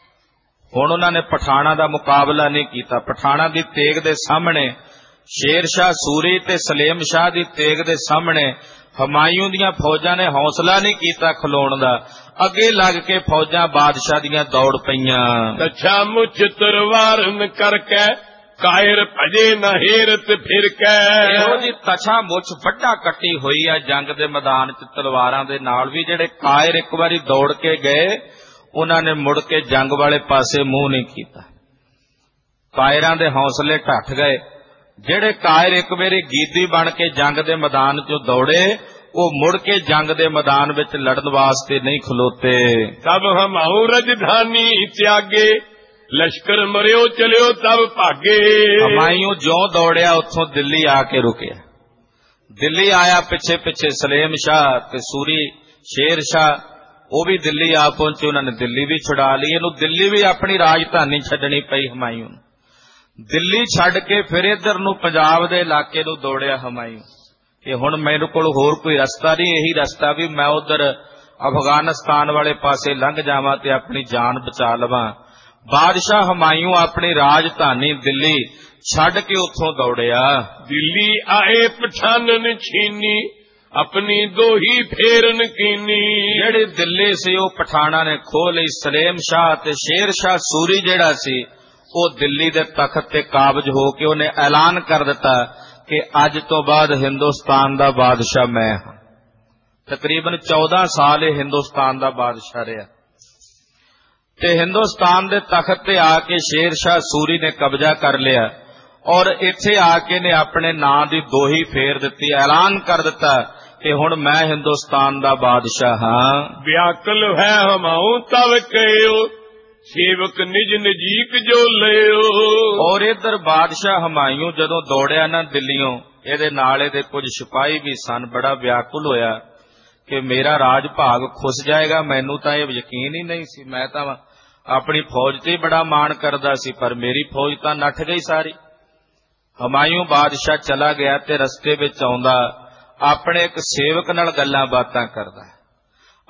ਹੁਣ ਉਹਨਾਂ ਨੇ ਪਠਾਨਾਂ ਦਾ ਮੁਕਾਬਲਾ ਨਹੀਂ ਕੀਤਾ। ਪਠਾਨਾਂ ਦੀ ਤੇਗ ਦੇ ਸਾਹਮਣੇ, ਸ਼ੇਰ ਸ਼ਾਹ ਸੂਰੀ ਤੇ ਸਲੇਮ ਸ਼ਾਹ ਦੀ ਤੇਗ ਦੇ ਸਾਹਮਣੇ ਹਮਾਯੂ ਦੀਆਂ ਫੌਜਾਂ ਨੇ ਹੌਸਲਾ ਨਹੀਂ ਕੀਤਾ ਖਲੋਣ ਦਾ। ਅੱਗੇ ਲੱਗ ਕੇ ਫੌਜਾਂ ਬਾਦਸ਼ਾਹ ਦੀਆਂ ਦੌੜ ਪਈਆਂ। ਤਛਾ ਮੁੱਛ ਤਰਵਾਰਨ ਕਰਕੇ, ਕਾਇਰ ਭਜੇ ਨਾ ਹੇਰਤ ਫਿਰ ਕੇ। ਇਹੋ ਜੀ ਤਛਾ ਮੁੱਛ ਵੱਡਾ ਕੱਟੀ ਹੋਈ ਆ ਜੰਗ ਦੇ ਮੈਦਾਨ 'ਚ ਤਲਵਾਰਾਂ ਦੇ ਨਾਲ ਵੀ। ਜਿਹੜੇ ਕਾਇਰ ਇੱਕ ਵਾਰੀ ਦੌੜ ਕੇ ਗਏ, ਉਹਨਾਂ ਨੇ ਮੁੜ ਕੇ ਜੰਗ ਵਾਲੇ ਪਾਸੇ ਮੂੰਹ ਨਹੀਂ ਕੀਤਾ। ਕਾਇਰਾਂ ਦੇ ਹੌਸਲੇ ਢੱਠ ਗਏ। ਜਿਹੜੇ ਕਾਇਰ ਇੱਕ ਵਾਰੀ ਗੀਦੀ ਬਣ ਕੇ ਜੰਗ ਦੇ ਮੈਦਾਨ 'ਚੋਂ ਦੌੜੇ, ਉਹ ਮੁੜ ਕੇ ਜੰਗ ਦੇ ਮੈਦਾਨ ਵਿੱਚ ਲੜਨ ਵਾਸਤੇ ਨਹੀਂ ਖਲੋਤੇ। ਤਬ ਹਮਾਊ ਰਜਧਾਨੀ ਤਿਆਗੇ, ਲਸ਼ਕਰ ਮਰਿਓ ਚਲਿਓ ਤਬ ਭਾਗੇ। ਹਮਾਯੂ ਜਿਉਂ ਦੌੜਿਆ ਉੱਥੋਂ ਦਿੱਲੀ ਆ ਕੇ ਰੁਕਿਆ। ਦਿੱਲੀ ਆਇਆ, ਪਿੱਛੇ ਪਿੱਛੇ ਸਲੇਮ ਸ਼ਾਹ ਤੇ ਸੂਰੀ ਸ਼ੇਰ ਸ਼ਾਹ, ਉਹ ਵੀ ਦਿੱਲੀ ਆ ਪਹੁੰਚੇ। ਉਹਨਾਂ ਨੇ ਦਿੱਲੀ ਵੀ ਛੁਡਾ ਲਈ। ਇਹਨੂੰ ਦਿੱਲੀ ਵੀ ਆਪਣੀ ਰਾਜਧਾਨੀ ਛੱਡਣੀ ਪਈ ਹਮਾਯੂ ਨੂੰ। ਦਿੱਲੀ ਛੱਡ ਕੇ ਫਿਰ ਇੱਧਰ ਨੂੰ ਪੰਜਾਬ ਦੇ ਇਲਾਕੇ ਨੂੰ ਦੌੜਿਆ ਹਮਾਯੂ ਕਿ ਹੁਣ ਮੇਰੇ ਕੋਲ ਹੋਰ ਕੋਈ ਰਸਤਾ ਨਹੀਂ, ਇਹੀ ਰਸਤਾ ਵੀ ਮੈਂ ਉਧਰ ਅਫਗਾਨਿਸਤਾਨ ਵਾਲੇ ਪਾਸੇ ਲੰਘ ਜਾਵਾਂ ਤੇ ਆਪਣੀ ਜਾਨ ਬਚਾ ਲਵਾਂ। ਬਾਦਸ਼ਾਹ ਹਮਾਯੂ ਆਪਣੀ ਰਾਜਧਾਨੀ ਦਿੱਲੀ ਛੱਡ ਕੇ ਉੱਥੋਂ ਦੌੜਿਆ। ਦਿੱਲੀ ਆਏ ਪਠਾਨਨ ਛੀਨੀ, ਆਪਣੀ ਦੋਹੀ ਫੇਰਨ ਕੀਨੀ। ਜਿਹੜੀ ਦਿੱਲੀ ਸੀ ਉਹ ਪਠਾਨਾਂ ਨੇ ਖੋਹ ਲਈ। ਸਲੇਮ ਸ਼ਾਹ ਤੇ ਸ਼ੇਰ ਸ਼ਾਹ ਸੂਰੀ ਜਿਹੜਾ ਸੀ, ਉਹ ਦਿੱਲੀ ਦੇ ਤਖਤ ਤੇ ਕਾਬਜ ਹੋ ਕੇ ਉਹਨੇ ਐਲਾਨ ਕਰ ਦਿੱਤਾ ਕਿ ਅੱਜ ਤੋਂ ਬਾਅਦ ਹਿੰਦੁਸਤਾਨ ਦਾ ਬਾਦਸ਼ਾਹ ਮੈਂ ਹਾਂ। ਤਕਰੀਬਨ 14 ਸਾਲ ਇਹ ਹਿੰਦੁਸਤਾਨ ਦਾ ਬਾਦਸ਼ਾਹ ਰਿਹਾ ਤੇ ਹਿੰਦੁਸਤਾਨ ਦੇ ਤਖਤ ਤੇ ਆ ਕੇ ਸ਼ੇਰ ਸ਼ਾਹ ਸੂਰੀ ਨੇ ਕਬਜ਼ਾ ਕਰ ਲਿਆ ਔਰ ਇੱਥੇ ਆ ਕੇ ਨੇ ਆਪਣੇ ਨਾਂ ਦੀ ਦੋਹੀ ਫੇਰ ਦਿੱਤੀ। ਐਲਾਨ ਕਰ ਦਿੱਤਾ ਕਿ ਹੁਣ ਮੈਂ ਹਿੰਦੁਸਤਾਨ ਦਾ ਬਾਦਸ਼ਾਹ ਹਾਂ। ਵਿਆਕਲ ਹੈ ਹਮਾਊ ਤਵ ਕਹਿਓ, ਸੇਵਕ ਨਿਜ ਨਜੀਕ ਜੋ ਲਿਓ। ਔਰ ਇਧਰ ਬਾਦਸ਼ਾਹ ਹਮਾਯੂ ਜਦੋਂ ਦੌੜਿਆ ਨਾ ਦਿੱਲੀੋਂ, ਇਹਦੇ ਨਾਲ ਇਹਦੇ ਕੁਝ ਸਿਪਾਹੀ ਵੀ ਸਨ। ਬੜਾ ਵਿਆਕੁਲ ਹੋਇਆ ਕਿ ਮੇਰਾ ਰਾਜ ਭਾਗ ਖੁੱਸ ਜਾਏਗਾ। ਮੈਨੂੰ ਤਾਂ ਇਹ ਯਕੀਨ ਹੀ ਨਹੀਂ ਸੀ। ਮੈਂ ਤਾਂ ਆਪਣੀ ਫੌਜ ਤੇ ਬੜਾ ਮਾਣ ਕਰਦਾ ਸੀ, ਪਰ ਮੇਰੀ ਫੌਜ ਤਾਂ ਨੱਠ ਗਈ ਸਾਰੀ। ਹਮਾਯੂ ਬਾਦਸ਼ਾਹ ਚਲਾ ਗਿਆ ਤੇ ਰਸਤੇ ਵਿੱਚ ਆਉਂਦਾ ਆਪਣੇ ਇੱਕ ਸੇਵਕ ਨਾਲ ਗੱਲਾਂ ਬਾਤਾਂ ਕਰਦਾ।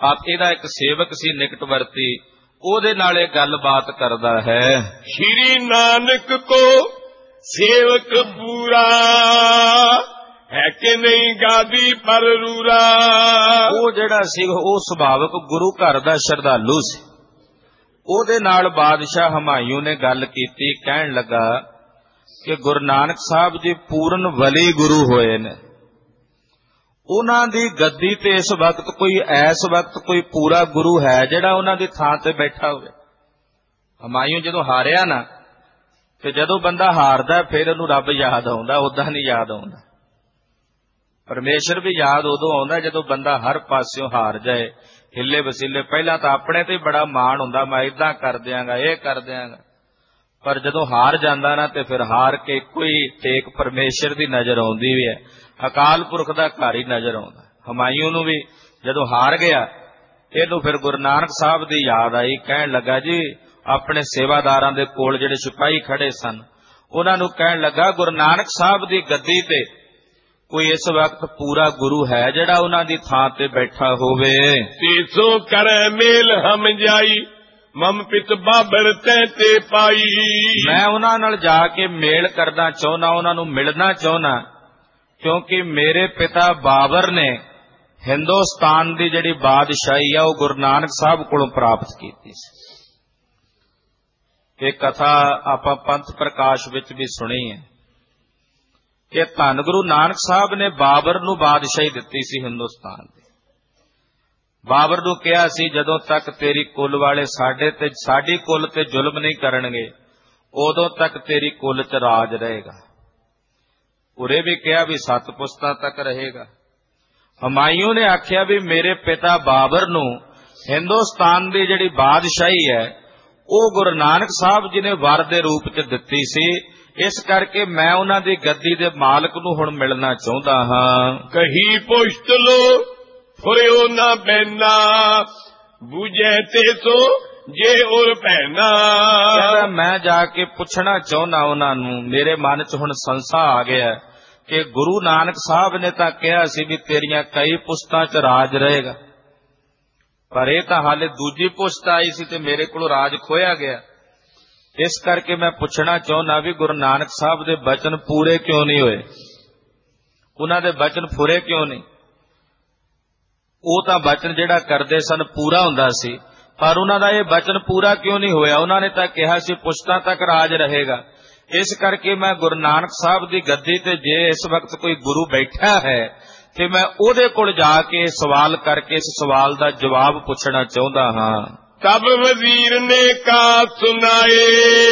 ਇਹਦਾ ਇੱਕ ਸੇਵਕ ਸੀ ਨਿਕਟਵਰਤੀ, ਉਹਦੇ ਨਾਲ ਇਹ ਗੱਲਬਾਤ ਕਰਦਾ ਹੈ। ਸ਼੍ਰੀ ਨਾਨਕ ਕੋ ਸੇਵਕ ਪੂਰਾ ਹੈ ਕਿ ਨਹੀਂ ਗਾਦੀ ਪਰ ਰੂਰਾ। ਉਹ ਜਿਹੜਾ ਸੀ ਉਹ ਸੁਭਾਵਕ ਗੁਰੂ ਘਰ ਦਾ ਸ਼ਰਧਾਲੂ ਸੀ। ਉਹਦੇ ਨਾਲ ਬਾਦਸ਼ਾਹ ਹਮਾਯੂ ਨੇ ਗੱਲ ਕੀਤੀ, ਕਹਿਣ ਲੱਗਾ ਕਿ ਗੁਰੂ ਨਾਨਕ ਸਾਹਿਬ ਜੀ ਪੂਰਨ ਵਲੀ ਗੁਰੂ ਹੋਏ ਨੇ, ਉਹਨਾਂ ਦੀ ਗੱਦੀ ਤੇ ਇਸ ਵਕਤ ਕੋਈ ਪੂਰਾ ਗੁਰੂ ਹੈ ਜਿਹੜਾ ਉਹਨਾਂ ਦੀ ਥਾਂ ਤੇ ਬੈਠਾ ਹੋਵੇ। ਹਮਾਯੂ ਜਦੋਂ ਹਾਰਿਆ ਨਾ, ਤੇ ਜਦੋਂ ਬੰਦਾ ਹਾਰਦਾ ਫਿਰ ਉਹਨੂੰ ਰੱਬ ਯਾਦ ਆਉਂਦਾ, ਉਦਾਂ ਨਹੀਂ ਯਾਦ ਆਉਂਦਾ। ਪਰਮੇਸ਼ਰ ਵੀ ਯਾਦ ਉਦੋਂ ਆਉਂਦਾ ਜਦੋਂ ਬੰਦਾ ਹਰ ਪਾਸਿਓਂ ਹਾਰ ਜਾਏ, ਹਿੱਲੇ ਵਸੀਲੇ। ਪਹਿਲਾਂ ਤਾਂ ਆਪਣੇ ਤੇ ਬੜਾ ਮਾਣ ਹੁੰਦਾ, ਮੈਂ ਏਦਾਂ ਕਰ ਦਿਆਂਗਾ, ਇਹ ਕਰ ਦਿਆਂਗਾ, ਪਰ ਜਦੋਂ ਹਾਰ ਜਾਂਦਾ ਨਾ ਤੇ ਫਿਰ ਹਾਰ ਕੇ ਕੋਈ ਟੇਕ ਪਰਮੇਸ਼ਰ ਦੀ ਨਜ਼ਰ ਆਉਂਦੀ ਵੀ ਹੈ, ਅਕਾਲ ਪੁਰਖ ਦਾ ਘਰ ਹੀ ਨਜ਼ਰ ਆਉਂਦਾ। ਹਮਾਯੂ ਨੂੰ ਵੀ ਜਦੋਂ ਹਾਰ ਗਿਆ, ਇਹਨੂੰ ਫਿਰ ਗੁਰੂ ਨਾਨਕ ਸਾਹਿਬ ਦੀ ਯਾਦ ਆਈ। ਕਹਿਣ ਲੱਗਾ ਜੀ ਆਪਣੇ ਸੇਵਾਦਾਰਾਂ ਦੇ ਕੋਲ ਜਿਹੜੇ ਸਿਪਾਹੀ ਖੜੇ ਸਨ, ਉਹਨਾਂ ਨੂੰ ਕਹਿਣ ਲੱਗਾ ਗੁਰੂ ਨਾਨਕ ਸਾਹਿਬ ਦੀ ਗੱਦੀ ਤੇ ਕੋਈ ਇਸ ਵਕਤ ਪੂਰਾ ਗੁਰੂ ਹੈ ਜਿਹੜਾ ਉਹਨਾਂ ਦੀ ਥਾਂ ਤੇ ਬੈਠਾ ਹੋਵੇ। ਤੀਸੋ ਕਰੈ ਮੇਲ ਹਮ ਜਾਈ ਮਮ ਪਿਤ ਬਾਬਰ ਤੈ ਤੇ ਪਾਈ। ਮੈਂ ਉਹਨਾਂ ਨਾਲ ਜਾ ਕੇ ਮੇਲ ਕਰਨਾ ਚਾਹੁੰਦਾ, ਉਹਨਾਂ ਨੂੰ ਮਿਲਣਾ ਚਾਹੁੰਦਾ, ਕਿਉਂਕਿ ਮੇਰੇ ਪਿਤਾ ਬਾਬਰ ਨੇ ਹਿੰਦੁਸਤਾਨ ਦੀ ਜਿਹੜੀ ਬਾਦਸ਼ਾਹੀ ਆ ਉਹ ਗੁਰੂ ਨਾਨਕ ਸਾਹਿਬ ਕੋਲੋਂ ਪ੍ਰਾਪਤ ਕੀਤੀ ਸੀ। ਇਹ ਕਥਾ ਆਪਾਂ ਪੰਥ ਪ੍ਰਕਾਸ਼ ਵਿੱਚ ਵੀ ਸੁਣੀ ਹੈ ਕਿ ਧੰਨ ਗੁਰੂ ਨਾਨਕ ਸਾਹਿਬ ਨੇ ਬਾਬਰ ਨੂੰ ਬਾਦਸ਼ਾਹੀ ਦਿੱਤੀ ਸੀ ਹਿੰਦੁਸਤਾਨ ਦੀ। ਬਾਬਰ ਨੂੰ ਕਿਹਾ ਸੀ ਜਦੋਂ ਤੱਕ ਤੇਰੀ ਕੁੱਲ ਵਾਲੇ ਸਾਡੀ ਕੁੱਲ ਤੇ ਜ਼ੁਲਮ ਨਹੀਂ ਕਰਨਗੇ, ਉਦੋਂ ਤੱਕ ਤੇਰੀ ਕੁੱਲ 'ਚ ਰਾਜ ਰਹੇਗਾ। ਉਰੇ ਵੀ ਕਿਹਾ ਵੀ 7 ਪੁਸ਼ਤਾਂ ਤੱਕ ਰਹੇਗਾ। ਹਮਾਯੂ ਨੇ ਆਖਿਆ ਵੀ ਮੇਰੇ ਪਿਤਾ ਬਾਬਰ ਨੂੰ ਹਿੰਦੁਸਤਾਨ ਦੀ ਜਿਹੜੀ ਬਾਦਸ਼ਾਹੀ ਹੈ ਉਹ ਗੁਰੂ ਨਾਨਕ ਸਾਹਿਬ ਜੀ ਨੇ ਵਰ ਦੇ ਰੂਪ 'ਚ ਦਿੱਤੀ ਸੀ, ਇਸ ਕਰਕੇ ਮੈਂ ਉਹਨਾਂ ਦੀ ਗੱਦੀ ਦੇ ਮਾਲਕ ਨੂੰ ਹੁਣ ਮਿਲਣਾ ਚਾਹੁੰਦਾ ਹਾਂ। ਕਹੀ ਪੁਸ਼ਤ ਲੋ ਫੁਰਿਓ ਨਾ ਬੈਨਾ ਬੂਝੈ ਤੇ ਸੋ ਜੇ ਉਰ ਪਹਿਨਾ। ਕਹਿੰਦਾ ਮੈਂ ਜਾ ਕੇ ਪੁੱਛਣਾ ਚਾਹੁੰਦਾ ਉਹਨਾਂ ਨੂੰ, ਮੇਰੇ ਮਨ 'ਚ ਹੁਣ ਸੰਸਾ ਆ ਗਿਆ ਕਿ ਗੁਰੂ ਨਾਨਕ ਸਾਹਿਬ ਨੇ ਤਾਂ ਕਿਹਾ ਸੀ ਵੀ ਤੇਰੀਆਂ ਕਈ ਪੁਸ਼ਤਾਂ 'ਚ ਰਾਜ ਰਹੇਗਾ, ਪਰ ਇਹ ਤਾਂ ਹਾਲੇ ਦੂਜੀ ਪੁਸ਼ਤ ਆਈ ਸੀ ਤੇ ਮੇਰੇ ਕੋਲ ਰਾਜ ਖੋਇਆ ਗਿਆ। ਇਸ ਕਰਕੇ ਮੈਂ ਪੁੱਛਣਾ ਚਾਹੁੰਦਾ ਵੀ ਗੁਰੂ ਨਾਨਕ ਸਾਹਿਬ ਦੇ ਬਚਨ ਪੂਰੇ ਕਿਉਂ ਨਹੀਂ ਹੋਏ, ਉਹਨਾਂ ਦੇ ਬਚਨ ਫੁਰੇ ਕਿਉਂ ਨਹੀਂ। ਉਹ ਤਾਂ ਬਚਨ ਜਿਹੜਾ ਕਰਦੇ ਸਨ ਪੂਰਾ ਹੁੰਦਾ ਸੀ, ਪਰ ਉਹਨਾਂ ਦਾ ਇਹ ਬਚਨ ਪੂਰਾ ਕਿਉਂ ਨਹੀਂ ਹੋਇਆ। ਉਹਨਾਂ ਨੇ ਤਾਂ ਕਿਹਾ ਸੀ ਪੁਸ਼ਤਾਂ ਤੱਕ ਰਾਜ ਰਹੇਗਾ। ਇਸ ਕਰਕੇ ਮੈਂ ਗੁਰੂ ਨਾਨਕ ਸਾਹਿਬ ਦੀ ਗੱਦੀ ਤੇ ਜੇ ਇਸ ਵਕਤ ਕੋਈ ਗੁਰੂ ਬੈਠਾ ਹੈ ਤੇ ਮੈਂ ਉਹਦੇ ਕੋਲ ਜਾ ਕੇ ਸਵਾਲ ਕਰਕੇ ਇਸ ਸਵਾਲ ਦਾ ਜਵਾਬ ਪੁੱਛਣਾ ਚਾਹੁੰਦਾ ਹਾਂ। ਤਬ ਵਜ਼ੀਰ ਨੇ ਕਾ ਸੁਨਾਏ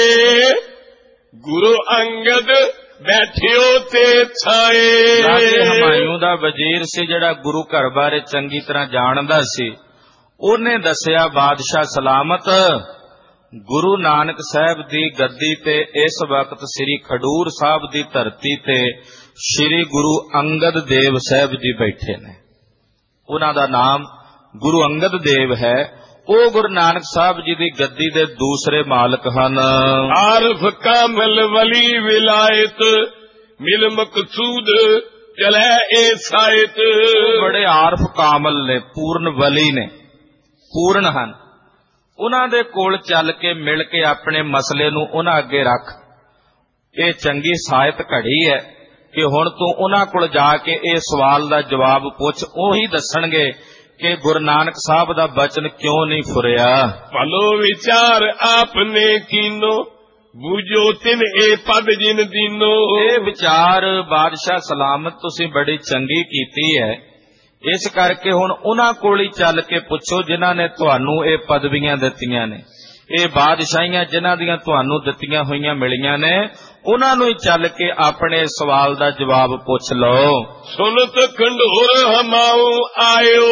ਗੁਰੂ ਅੰਗਦ ਬੈਠਿਓ ਤੇ ਛਾਏ। ਹਮਾਯੂ ਦਾ ਵਜ਼ੀਰ ਸੀ ਜਿਹੜਾ ਗੁਰੂ ਘਰ ਬਾਰੇ ਚੰਗੀ ਤਰ੍ਹਾਂ ਜਾਣਦਾ ਸੀ, ਉਹਨੇ ਦੱਸਿਆ ਬਾਦਸ਼ਾਹ ਸਲਾਮਤ ਗੁਰੂ ਨਾਨਕ ਸਾਹਿਬ ਦੀ ਗੱਦੀ ਤੇ ਇਸ ਵਕਤ ਸ੍ਰੀ ਖਡੂਰ ਸਾਹਿਬ ਦੀ ਧਰਤੀ ਤੇ ਸ੍ਰੀ ਗੁਰੂ ਅੰਗਦ ਦੇਵ ਸਾਹਿਬ ਜੀ ਬੈਠੇ ਨੇ। ਉਹਨਾਂ ਦਾ ਨਾਮ ਗੁਰੂ ਅੰਗਦ ਦੇਵ ਹੈ। ਉਹ ਗੁਰੂ ਨਾਨਕ ਸਾਹਿਬ ਜੀ ਦੀ ਗੱਦੀ ਦੇ ਦੂਸਰੇ ਮਾਲਕ ਹਨ। ਆਰਫ ਕਾਮਲ ਵਲੀ ਵਿਲਾਇਤ ਮਿਲ ਮਕਸੂਦ ਚਲੇ ਇਹ ਸਾਇਤ। ਬੜੇ ਆਰਫ ਕਾਮਲ ਨੇ, ਪੂਰਨ ਵਲੀ ਨੇ, ਪੂਰਨ ਹਨ। ਉਹਨਾਂ ਦੇ ਕੋਲ ਚੱਲ ਕੇ ਮਿਲ ਕੇ ਆਪਣੇ ਮਸਲੇ ਨੂੰ ਉਹਨਾਂ ਅੱਗੇ ਰੱਖ। ਇਹ ਚੰਗੀ ਸਾਇਤ ਘੜੀ ਹੈ ਕਿ ਹੁਣ ਤੂੰ ਉਹਨਾਂ ਕੋਲ ਜਾ ਕੇ ਇਹ ਸਵਾਲ ਦਾ ਜਵਾਬ ਪੁੱਛ। ਉਹੀ ਦੱਸਣਗੇ ਕਿ ਗੁਰੂ ਨਾਨਕ ਸਾਹਿਬ ਦਾ ਬਚਨ ਕਿਉਂ ਨਹੀਂ ਫੁਰਿਆ। ਭਲੋ ਵਿਚਾਰ ਆਪਨੇ ਕੀਨੋ ਬੂਝੋ ਤਿਨ ਇਹ ਪਦ ਜਿਨ ਦੀਨੋ। ਇਹ ਵਿਚਾਰ ਬਾਦਸ਼ਾਹ ਸਲਾਮਤ ਤੁਸੀਂ ਬੜੀ ਚੰਗੀ ਕੀਤੀ ਹੈ, ਇਸ ਕਰਕੇ ਹੁਣ ਉਹਨਾਂ ਕੋਲ ਹੀ ਚੱਲ ਕੇ ਪੁੱਛੋ ਜਿਨ੍ਹਾਂ ਨੇ ਤੁਹਾਨੂੰ ਇਹ ਪਦਵੀਆਂ ਦਿੱਤੀਆਂ ਨੇ, ਇਹ ਬਾਦਸ਼ਾਹੀਆਂ ਜਿਨ੍ਹਾਂ ਦੀਆਂ ਤੁਹਾਨੂੰ ਦਿੱਤੀਆਂ ਹੋਈਆਂ ਮਿਲੀਆਂ ਨੇ, ਉਹਨਾਂ ਨੂੰ ਹੀ ਚੱਲ ਕੇ ਆਪਣੇ ਸਵਾਲ ਦਾ ਜਵਾਬ ਪੁੱਛ ਲਓ। ਸੁਨਤ ਖੰਡੂਰ ਹਮਾਉ ਆਇਓ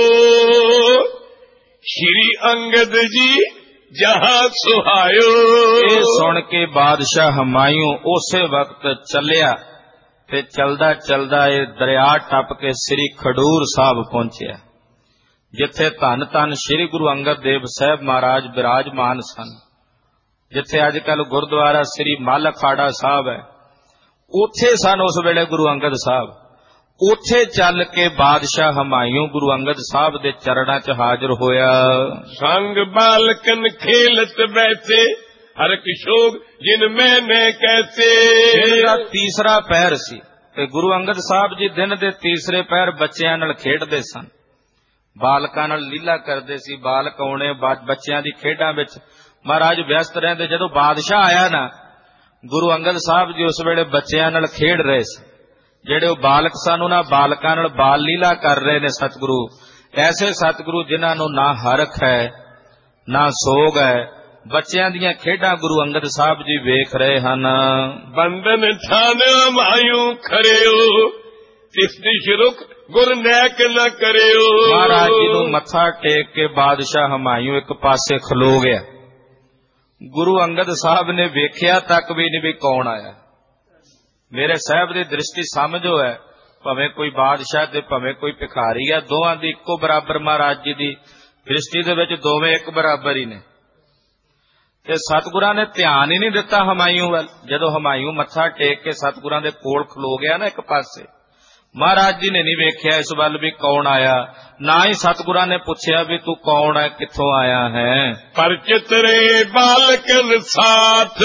ਸ਼੍ਰੀ ਅੰਗਦ ਜੀ ਜਹਾਂ ਸੁਹਾਇਓ। ਇਹ ਸੁਣ ਕੇ ਬਾਦਸ਼ਾਹ ਹਮਾਯੂ ਉਸੇ ਵਕਤ ਚੱਲਿਆ ਤੇ ਚਲਦਾ ਚਲਦਾ ਇਹ ਦਰਿਆ ਟੱਪ ਕੇ ਸ੍ਰੀ ਖਡੂਰ ਸਾਹਿਬ ਪਹੁੰਚਿਆ, ਜਿੱਥੇ ਧੰਨ ਧੰਨ ਸ੍ਰੀ ਗੁਰੂ ਅੰਗਦ ਦੇਵ ਸਾਹਿਬ ਮਹਾਰਾਜ ਬਿਰਾਜਮਾਨ ਸਨ, ਜਿੱਥੇ ਅੱਜ ਕੱਲ ਗੁਰਦੁਆਰਾ ਸ੍ਰੀ ਮੱਲ ਅਖਾੜਾ ਸਾਹਿਬ ਹੈ। ਉੱਥੇ ਸਨ ਉਸ ਵੇਲੇ ਗੁਰੂ ਅੰਗਦ ਸਾਹਿਬ। ਉੱਥੇ ਚੱਲ ਕੇ ਬਾਦਸ਼ਾਹ ਹਮਾਯੂ ਗੁਰੂ ਅੰਗਦ ਸਾਹਿਬ ਦੇ ਚਰਨਾਂ 'ਚ ਹਾਜ਼ਰ ਹੋਇਆ। ਸੰਗ ਬਾਲਕਨ ਖੇਲਤ ਬੈਠੇ ਹਰ ਕਿਸ਼ੋਰ ਜਿਨ ਮੈਨੇ ਕੈਸੇ। ਇਹਦਾ ਤੀਸਰਾ ਪਹਿਰ ਸੀ ਤੇ ਗੁਰੂ ਅੰਗਦ ਸਾਹਿਬ ਜੀ ਦਿਨ ਦੇ ਤੀਸਰੇ ਪਹਿਰ ਬੱਚਿਆਂ ਨਾਲ ਖੇਡਦੇ ਸਨ, ਬਾਲਕਾਂ ਨਾਲ ਲੀਲਾ ਕਰਦੇ ਸੀ। ਬਾਲਕ ਆਉਣੇ ਬੱਚਿਆਂ ਦੀ ਖੇਡਾਂ ਵਿੱਚ ਮਹਾਰਾਜ ਵਿਅਸਤ ਰਹਿੰਦੇ। ਜਦੋਂ ਬਾਦਸ਼ਾਹ ਆਇਆ ਨਾ, ਗੁਰੂ ਅੰਗਦ ਸਾਹਿਬ ਜੀ ਉਸ ਵੇਲੇ ਬੱਚਿਆਂ ਨਾਲ ਖੇਡ ਰਹੇ ਸੀ। ਜਿਹੜੇ ਉਹ ਬਾਲਕ ਸਨ ਉਹਨਾਂ ਬਾਲਕਾਂ ਨਾਲ ਬਾਲ ਲੀਲਾ ਕਰ ਰਹੇ ਨੇ ਸਤਿਗੁਰੂ। ਐਸੇ ਸਤਿਗੁਰੂ ਜਿਨ੍ਹਾਂ ਨੂੰ ਨਾ ਹਰਖ ਹੈ ਨਾ ਸੋਗ ਹੈ, ਬੱਚਿਆਂ ਦੀਆਂ ਖੇਡਾਂ ਗੁਰੂ ਅੰਗਦ ਸਾਹਿਬ ਜੀ ਵੇਖ ਰਹੇ ਹਨ। ਬੰਦਨ ਠਾਨ ਮਾਇੂ ਖਰਿਓ ਤਿਸ ਦਿਸ਼ ਰੁਖ ਗੁਰ ਨੈਕ ਨ ਕਰਿਓ। ਮਹਾਰਾਜ ਜੀ ਨੂੰ ਮੱਥਾ ਟੇਕ ਕੇ ਬਾਦਸ਼ਾਹ ਹਮਾਯੂ ਇੱਕ ਪਾਸੇ ਖਲੋ ਗਿਆ। ਗੁਰੂ ਅੰਗਦ ਸਾਹਿਬ ਨੇ ਵੇਖਿਆ ਤੱਕ ਵੀ ਨਹੀਂ ਵੀ ਕੌਣ ਆਇਆ। ਮੇਰੇ ਸਾਹਿਬ ਦੀ ਦ੍ਰਿਸ਼ਟੀ ਸਮਝੋ ਹੈ, ਭਾਵੇਂ ਕੋਈ ਬਾਦਸ਼ਾਹ ਤੇ ਭਾਵੇਂ ਕੋਈ ਭਿਖਾਰੀ ਹੈ, ਦੋਵਾਂ ਦੀ ਇੱਕੋ ਬਰਾਬਰ ਮਹਾਰਾਜ ਜੀ ਦੀ ਦ੍ਰਿਸ਼ਟੀ ਦੇ ਵਿੱਚ ਦੋਵੇਂ ਇੱਕ ਬਰਾਬਰ ਹੀ ਨੇ। ਤੇ ਸਤਿਗੁਰਾਂ ਨੇ ਧਿਆਨ ਹੀ ਨਹੀਂ ਦਿੱਤਾ ਹਮਾਯੂ ਵੱਲ। ਜਦੋਂ ਹਮਾਯੂ ਮੱਥਾ ਟੇਕ ਕੇ ਸਤਿਗੁਰਾਂ ਦੇ ਕੋਲ ਖਲੋ ਗਿਆ ਨਾ ਇੱਕ ਪਾਸੇ, ਮਹਾਰਾਜ ਜੀ ਨੇ ਨਹੀਂ ਵੇਖਿਆ ਇਸ ਵੱਲ ਵੀ ਕੌਣ ਆਇਆ, ਨਾ ਹੀ ਸਤਿਗੁਰਾਂ ਨੇ ਪੁੱਛਿਆ ਵੀ ਤੂੰ ਕੌਣ ਹੈ, ਕਿੱਥੋਂ ਆਇਆ ਹੈ। ਪਰ ਚਿਤਰੇ ਬਾਲਕਨ ਸਾਥ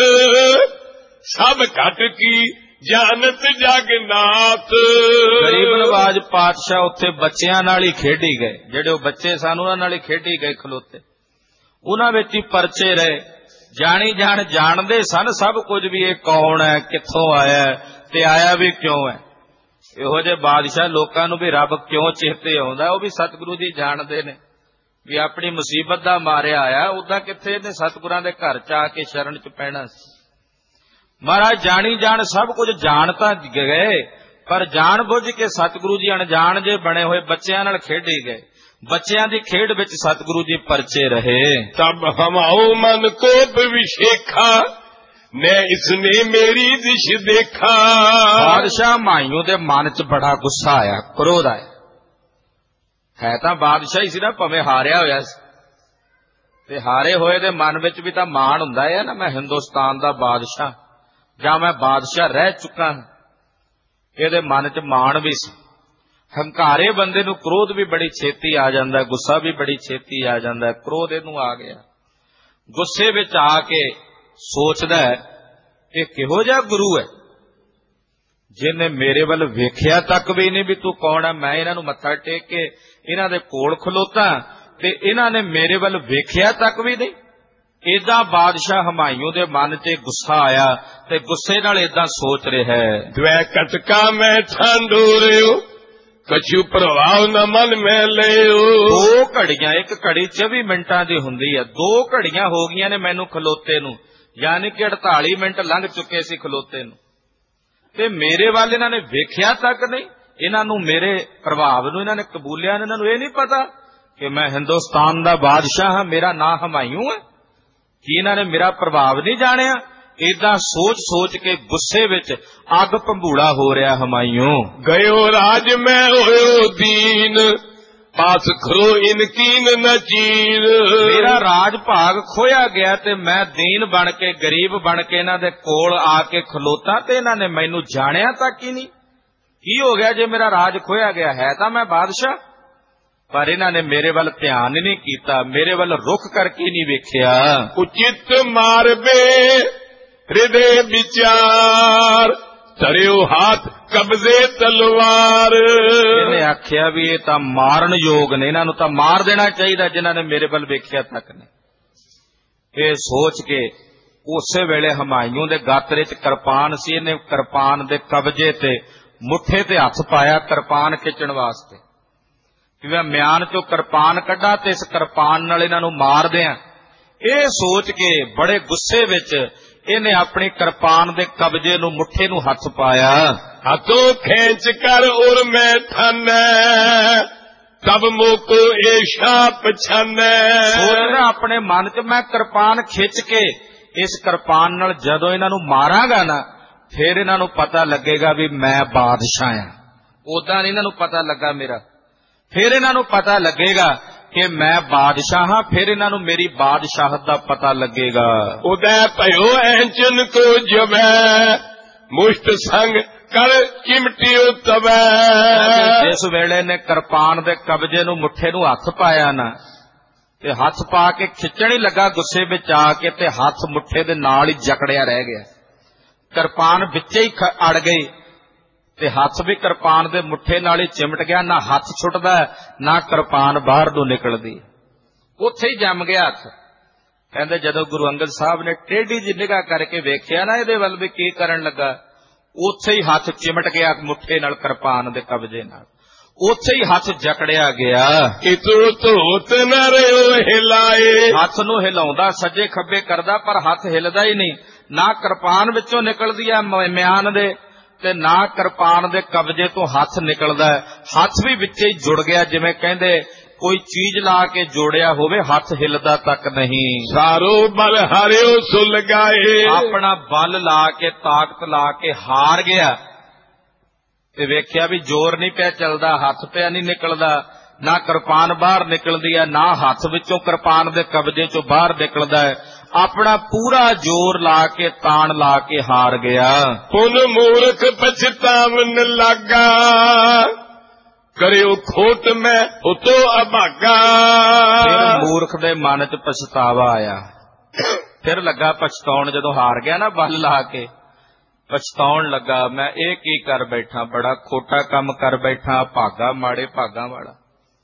ਸਭ ਘਟ ਕੀ ਜਾਨਤ ਜਗਨਾਥ। ਗਰੀਬ ਨਵਾਜ ਪਾਤਸ਼ਾਹ ਉੱਥੇ ਬੱਚਿਆਂ ਨਾਲ ਹੀ ਖੇਡੀ ਗਏ। ਜਿਹੜੇ ਉਹ ਬੱਚੇ ਸਨ ਉਹਨਾਂ ਨਾਲ ਹੀ ਖੇਡੀ ਗਏ ਖਲੋਤੇ, ਉਹਨਾਂ ਵਿੱਚ ਹੀ ਪਰਚੇ ਰਹੇ। ਜਾਣੀ ਜਾਣ ਜਾਣਦੇ ਸਨ ਸਭ ਕੁਝ ਵੀ ਇਹ ਕੌਣ ਹੈ, ਕਿੱਥੋਂ ਆਇਆ ਤੇ ਆਇਆ ਵੀ ਕਿਉਂ ਹੈ। ਇਹੋ ਜਿਹੇ ਬਾਦਸ਼ਾਹ ਲੋਕਾਂ ਨੂੰ ਵੀ ਰੱਬ ਕਿਉਂ ਚੇਤੇ ਆਉਂਦਾ ਉਹ ਵੀ ਸਤਿਗੁਰੂ ਜੀ ਜਾਣਦੇ ਨੇ ਵੀ ਆਪਣੀ ਮੁਸੀਬਤ ਦਾ ਮਾਰਿਆ ਆਇਆ। ਉਦਾਂ ਕਿੱਥੇ ਇਹਨੇ ਸਤਿਗੁਰਾਂ ਦੇ ਘਰ ਚ ਆ ਕੇ ਸ਼ਰਨ ਚ ਪੈਣਾ ਸੀ। ਮਹਾਰਾਜ ਜਾਣੀ ਜਾਣ ਸਭ ਕੁਝ ਜਾਣ ਤਾਂ ਗਏ, ਪਰ ਜਾਣ ਬੁੱਝ ਕੇ ਸਤਿਗੁਰੂ ਜੀ ਅਣਜਾਣ ਜੇ ਬਣੇ ਹੋਏ ਬੱਚਿਆਂ ਨਾਲ ਖੇਡੇ ਗਏ। ਬੱਚਿਆਂ ਦੀ ਖੇਡ ਵਿੱਚ ਸਤਿਗੁਰੂ ਜੀ ਪਰਚੇ ਰਹੇ। ਤਬ ਹਮਾਉ ਮਨ ਕੋਪ ਵਿਸ਼ੇਖਾ ਨੇ ਇਸਨੇ ਮੇਰੀ ਦਿਸ਼ ਦੇਖਾ। ਬਾਦਸ਼ਾਹ ਹਮਾਯੂ ਦੇ ਮਨ 'ਚ ਬੜਾ ਗੁੱਸਾ ਆਇਆ, ਕ੍ਰੋਧ ਆਇਆ। ਹੈ ਤਾਂ ਬਾਦਸ਼ਾਹ ਹੀ ਸੀ ਨਾ, ਭਾਵੇਂ ਹਾਰਿਆ ਹੋਇਆ ਸੀ, ਤੇ ਹਾਰੇ ਹੋਏ ਦੇ ਮਨ ਵਿੱਚ ਵੀ ਤਾਂ ਮਾਣ ਹੁੰਦਾ ਹੈ ਨਾ, ਮੈਂ ਹਿੰਦੁਸਤਾਨ ਦਾ ਬਾਦਸ਼ਾਹ ਜਾਂ ਮੈਂ ਬਾਦਸ਼ਾਹ ਰਹਿ ਚੁੱਕਾ ਹਾਂ। ਇਹਦੇ ਮਨ 'ਚ ਮਾਣ ਵੀ ਸੀ। ਹੰਕਾਰੇ ਬੰਦੇ ਨੂੰ ਕ੍ਰੋਧ ਵੀ ਬੜੀ ਛੇਤੀ ਆ ਜਾਂਦਾ, ਗੁੱਸਾ ਵੀ ਬੜੀ ਛੇਤੀ ਆ ਜਾਂਦਾ। ਕ੍ਰੋਧ ਇਹਨੂੰ ਆ ਗਿਆ। ਗੁੱਸੇ ਵਿੱਚ ਆ ਕੇ ਸੋਚਦਾ ਹੈ ਇਹ ਕਿਹੋ ਜਿਹਾ ਗੁਰੂ ਹੈ ਜਿਹਨੇ ਮੇਰੇ ਵੱਲ ਵੇਖਿਆ ਤੱਕ ਵੀ ਨਹੀਂ ਵੀ ਤੂੰ ਕੌਣ ਹੈ। ਮੈਂ ਇਹਨਾਂ ਨੂੰ ਮੱਥਾ ਟੇਕ ਕੇ ਇਹਨਾਂ ਦੇ ਕੋਲ ਖਲੋਤਾ ਤੇ ਇਹਨਾਂ ਨੇ ਮੇਰੇ ਵੱਲ ਵੇਖਿਆ ਤੱਕ ਵੀ ਨਹੀਂ। ਏਦਾਂ ਬਾਦਸ਼ਾਹ ਹਮਾਯੂ ਦੇ ਮਨ 'ਚ ਗੁੱਸਾ ਆਇਆ ਤੇ ਗੁੱਸੇ ਨਾਲ ਏਦਾਂ ਸੋਚ ਰਿਹਾ ਹੈ। ਦਵੈ ਕਟਕਾ ਮੈਂ ਠੰਡੋਰਿਓ ਕਛੂ ਪ੍ਰਭਾਵ ਨ ਮਨ ਮੈਂ ਲਿਓ। 2 ਘੜੀਆਂ, ਇੱਕ ਘੜੀ 24 ਮਿੰਟਾਂ ਦੀ ਹੁੰਦੀ ਹੈ, 2 ਘੜੀਆਂ ਹੋ ਗਈਆਂ ਨੇ ਮੈਨੂੰ ਖਲੋਤੇ ਨੂੰ, ਯਾਨੀ ਕਿ 48 ਮਿੰਟ ਲੰਘ ਚੁੱਕੇ ਸੀ ਖਲੋਤੇ ਨੂੰ, ਤੇ ਮੇਰੇ ਵੱਲ ਇਹਨਾਂ ਨੇ ਵੇਖਿਆ ਤੱਕ ਨਹੀਂ। ਇਹਨਾਂ ਨੂੰ ਮੇਰੇ ਪ੍ਰਭਾਵ ਨੂੰ ਇਹਨਾਂ ਨੇ ਕਬੂਲਿਆ। ਇਹਨਾਂ ਨੂੰ ਇਹ ਨਹੀਂ ਪਤਾ ਕਿ ਮੈਂ ਹਿੰਦੁਸਤਾਨ ਦਾ ਬਾਦਸ਼ਾਹ ਹਾਂ, ਮੇਰਾ ਨਾਂ ਹਮਾਯੂ ਹੈ। ਕੀ ਇਹਨਾਂ ਨੇ ਮੇਰਾ ਪ੍ਰਭਾਵ ਨਹੀਂ ਜਾਣਿਆ? ਏਦਾਂ ਸੋਚ ਸੋਚ ਕੇ ਗੁੱਸੇ ਵਿੱਚ ਅੱਗ ਭੰਬੂੜਾ ਹੋ ਰਿਹਾ ਹਮਾਯੂ। ਗਇਓ ਰਾਜ ਮੈਂ ਹੋਇਓ ਦੀਨ ਪਾਸ ਖਰੋ ਇਨਕੀਨ ਨ ਚੀਰ। ਮੇਰਾ ਰਾਜ ਭਾਗ ਖੋਇਆ ਗਿਆ ਤੇ ਮੈਂ ਦੀਨ ਬਣ ਕੇ ਗਰੀਬ ਬਣ ਕੇ ਇਹਨਾਂ ਦੇ ਕੋਲ ਆ ਕੇ ਖਲੋਤਾ ਤੇ ਇਹਨਾਂ ਨੇ ਮੈਨੂੰ ਜਾਣਿਆ ਤੱਕ ਹੀ ਨਹੀਂ। ਕੀ ਹੋ ਗਿਆ ਜੇ ਮੇਰਾ ਰਾਜ ਖੋਇਆ ਗਿਆ? ਹੈ ਤਾਂ ਮੈਂ ਬਾਦਸ਼ਾਹ, ਪਰ ਇਹਨਾਂ ਨੇ ਮੇਰੇ ਵੱਲ ਧਿਆਨ ਹੀ ਨਹੀਂ ਕੀਤਾ, ਮੇਰੇ ਵੱਲ ਰੁਖ ਕਰਕੇ ਨਹੀਂ ਵੇਖਿਆ। ਉਚਿਤ ਮਾਰਬੇ ਹਿਰਦੇ ਵਿਚਾਰ ਧਰਿਓ ਹੱਥ ਕਬਜ਼ੇ ਤਲਵਾਰ। ਇਹਨੇ ਆਖਿਆ ਵੀ ਇਹ ਤਾਂ ਮਾਰਨ ਯੋਗ ਨੇ, ਇਹਨਾਂ ਨੂੰ ਤਾਂ ਮਾਰ ਦੇਣਾ ਚਾਹੀਦਾ ਜਿਨ੍ਹਾਂ ਨੇ ਮੇਰੇ ਵੱਲ ਵੇਖਿਆ ਤੱਕ ਨਹੀਂ। ਇਹ ਸੋਚ ਕੇ ਉਸੇ ਵੇਲੇ ਹਮਾਯੂ ਦੇ ਗਾਤਰੇ 'ਚ ਕਿਰਪਾਨ ਸੀ, ਇਹਨੇ ਕਿਰਪਾਨ ਦੇ ਕਬਜ਼ੇ ਤੇ ਮੁੱਠੇ ਤੇ ਹੱਥ ਪਾਇਆ ਕਿਰਪਾਨ ਖਿੱਚਣ ਵਾਸਤੇ ਕਿ ਮੈਂ ਮਿਆਨ 'ਚੋਂ ਕਿਰਪਾਨ ਕੱਢਾਂ ਤੇ ਇਸ ਕਿਰਪਾਨ ਨਾਲ ਇਹਨਾਂ ਨੂੰ ਮਾਰ ਦਿਆਂ। ਇਹ ਸੋਚ ਕੇ ਬੜੇ ਗੁੱਸੇ ਵਿੱਚ ਇਹਨੇ ਆਪਣੀ ਕਿਰਪਾਨ ਦੇ ਕਬਜ਼ੇ ਨੂੰ ਮੁੱਠੇ ਨੂੰ ਹੱਥ ਪਾਇਆ। ਹੱਥੋਂ ਖੇਂਚ ਕਰ ਉਰ ਮੈਂ ਥਾਨੈ ਤਬ ਮੋਕੋ ਏਸ਼ਾ ਪਛਾਨੈ। ਸੋਚਦਾ ਆਪਣੇ ਮਨ 'ਚ ਮੈਂ ਕਿਰਪਾਨ ਖਿੱਚ ਕੇ ਇਸ ਕਿਰਪਾਨ ਨਾਲ ਜਦੋਂ ਇਹਨਾਂ ਨੂੰ ਮਾਰਾਂਗਾ ਨਾ ਫਿਰ ਇਹਨਾਂ ਨੂੰ ਪਤਾ ਲੱਗੇਗਾ ਵੀ ਮੈਂ ਬਾਦਸ਼ਾਹ ਹਾਂ। ਉਦਾਂ ਨਹੀਂ ਇਹਨਾਂ ਨੂੰ ਪਤਾ ਲੱਗਾ ਮੇਰਾ, ਫਿਰ ਇਹਨਾਂ ਨੂੰ ਪਤਾ ਲੱਗੇਗਾ ਕਿ ਮੈਂ ਬਾਦਸ਼ਾਹ ਹਾਂ, ਫਿਰ ਇਹਨਾਂ ਨੂੰ ਮੇਰੀ ਬਾਦਸ਼ਾਹਤ ਦਾ ਪਤਾ ਲੱਗੇਗਾ। ਉਦੈ ਭਇਓ ਐਂਚਨ ਕੋ ਜਵੈ ਮੁਸ਼ਟ ਸੰਗ ਕਰ ਚਿਮਟਿਓ ਤਵੈ। ਜਿਸ ਵੇਲੇ ਨੇ ਕਿਰਪਾਨ ਦੇ ਕਬਜੇ ਨੂੰ ਮੁੱਠੇ ਨੂੰ ਹੱਥ ਪਾਇਆ ਨਾ, ਤੇ ਹੱਥ ਪਾ ਕੇ ਖਿੱਚਣ ਹੀ ਲੱਗਾ ਗੁੱਸੇ ਵਿੱਚ ਆ ਕੇ, ਤੇ ਹੱਥ ਮੁੱਠੇ ਦੇ ਨਾਲ ਹੀ ਜਕੜਿਆ ਰਹਿ ਗਿਆ। ਕਿਰਪਾਨ ਵਿੱਚੇ ਹੀ ਅੜ ਗਈ ਤੇ ਹੱਥ ਵੀ ਕਿਰਪਾਨ ਦੇ ਮੁੱਠੇ ਨਾਲ ਹੀ ਚਿਮਟ ਗਿਆ। ਨਾ ਹੱਥ ਛੁੱਟਦਾ ਨਾ ਕਿਰਪਾਨ ਬਾਹਰ ਤੋਂ ਨਿਕਲਦੀ, ਉੱਥੇ ਹੀ ਜੰਮ ਗਿਆ ਹੱਥ। ਕਹਿੰਦੇ ਜਦੋਂ ਗੁਰੂ ਅੰਗਦ ਸਾਹਿਬ ਨੇ ਟੇਢੀ ਜਿਹੀ ਨਿਗਾਹ ਕਰਕੇ ਵੇਖਿਆ ਨਾ ਇਹਦੇ ਵੱਲ ਵੀ ਕੀ ਕਰਨ ਲੱਗਾ, ਉੱਥੇ ਹੀ ਹੱਥ ਚਿਮਟ ਗਿਆ ਮੁੱਠੇ ਨਾਲ ਕਿਰਪਾਨ ਦੇ ਕਬਜੇ ਨਾਲ, ਉੱਥੇ ਹੀ ਹੱਥ ਜਕੜਿਆ ਗਿਆ। ਇਤੋ ਧੋਤ ਨ ਰਿਓ ਹਿਲਾਏ। ਹੱਥ ਨੂੰ ਹਿਲਾਉਂਦਾ ਸੱਜੇ ਖੱਬੇ ਕਰਦਾ ਪਰ ਹੱਥ ਹਿਲਦਾ ਹੀ ਨਹੀਂ। ਨਾ ਕਿਰਪਾਨ ਵਿੱਚੋਂ ਨਿਕਲਦੀ ਆ ਮਿਆਨ ਦੇ, ਤੇ ਨਾ ਕਿਰਪਾਨ ਦੇ ਕਬਜੇ ਤੋਂ ਹੱਥ ਨਿਕਲਦਾ। ਹੱਥ ਵੀ ਵਿੱਚੇ ਹੀ ਜੁੜ ਗਿਆ, ਜਿਵੇਂ ਕਹਿੰਦੇ ਕੋਈ ਚੀਜ਼ ਲਾ ਕੇ ਜੋੜਿਆ ਹੋਵੇ, ਹੱਥ ਹਿਲਦਾ ਤੱਕ ਨਹੀਂ। ਸਾਰੋ ਬਲ ਹਾਰਿਓ ਸੁਲ ਗਾਏ। ਆਪਣਾ ਬਲ ਲਾ ਕੇ ਤਾਕਤ ਲਾ ਕੇ ਹਾਰ ਗਿਆ, ਤੇ ਵੇਖਿਆ ਵੀ ਜ਼ੋਰ ਨਹੀਂ ਪਿਆ ਚੱਲਦਾ, ਹੱਥ ਪਿਆ ਨਹੀਂ ਨਿਕਲਦਾ, ਨਾ ਕਿਰਪਾਨ ਬਾਹਰ ਨਿਕਲਦੀ ਹੈ, ਨਾ ਹੱਥ ਵਿੱਚੋਂ ਕਿਰਪਾਨ ਦੇ ਕਬਜੇ ਚੋਂ ਬਾਹਰ ਨਿਕਲਦਾ ਹੈ। ਆਪਣਾ ਪੂਰਾ ਜ਼ੋਰ ਲਾ ਕੇ ਤਾਣ ਲਾ ਕੇ ਹਾਰ ਗਿਆ। ਪੁਨ ਮੂਰਖ ਪਛਤਾਵਨ ਲੱਗਾ, ਕਰਿਓ ਖੋਟ ਮੈਂ ਉਤੋ ਅਭਾਗਾ। ਫਿਰ ਮੂਰਖ ਦੇ ਮਨ 'ਚ ਪਛਤਾਵਾ ਆਇਆ, ਫਿਰ ਲੱਗਾ ਪਛਤਾਉਣ। ਜਦੋਂ ਹਾਰ ਗਿਆ ਨਾ ਬਲ ਲਾ ਕੇ, ਪਛਤਾਉਣ ਲੱਗਾ, ਮੈਂ ਇਹ ਕੀ ਕਰ ਬੈਠਾ, ਬੜਾ ਖੋਟਾ ਕੰਮ ਕਰ ਬੈਠਾ, ਭਾਗਾ ਮਾੜੇ ਭਾਗਾ ਵਾਲਾ,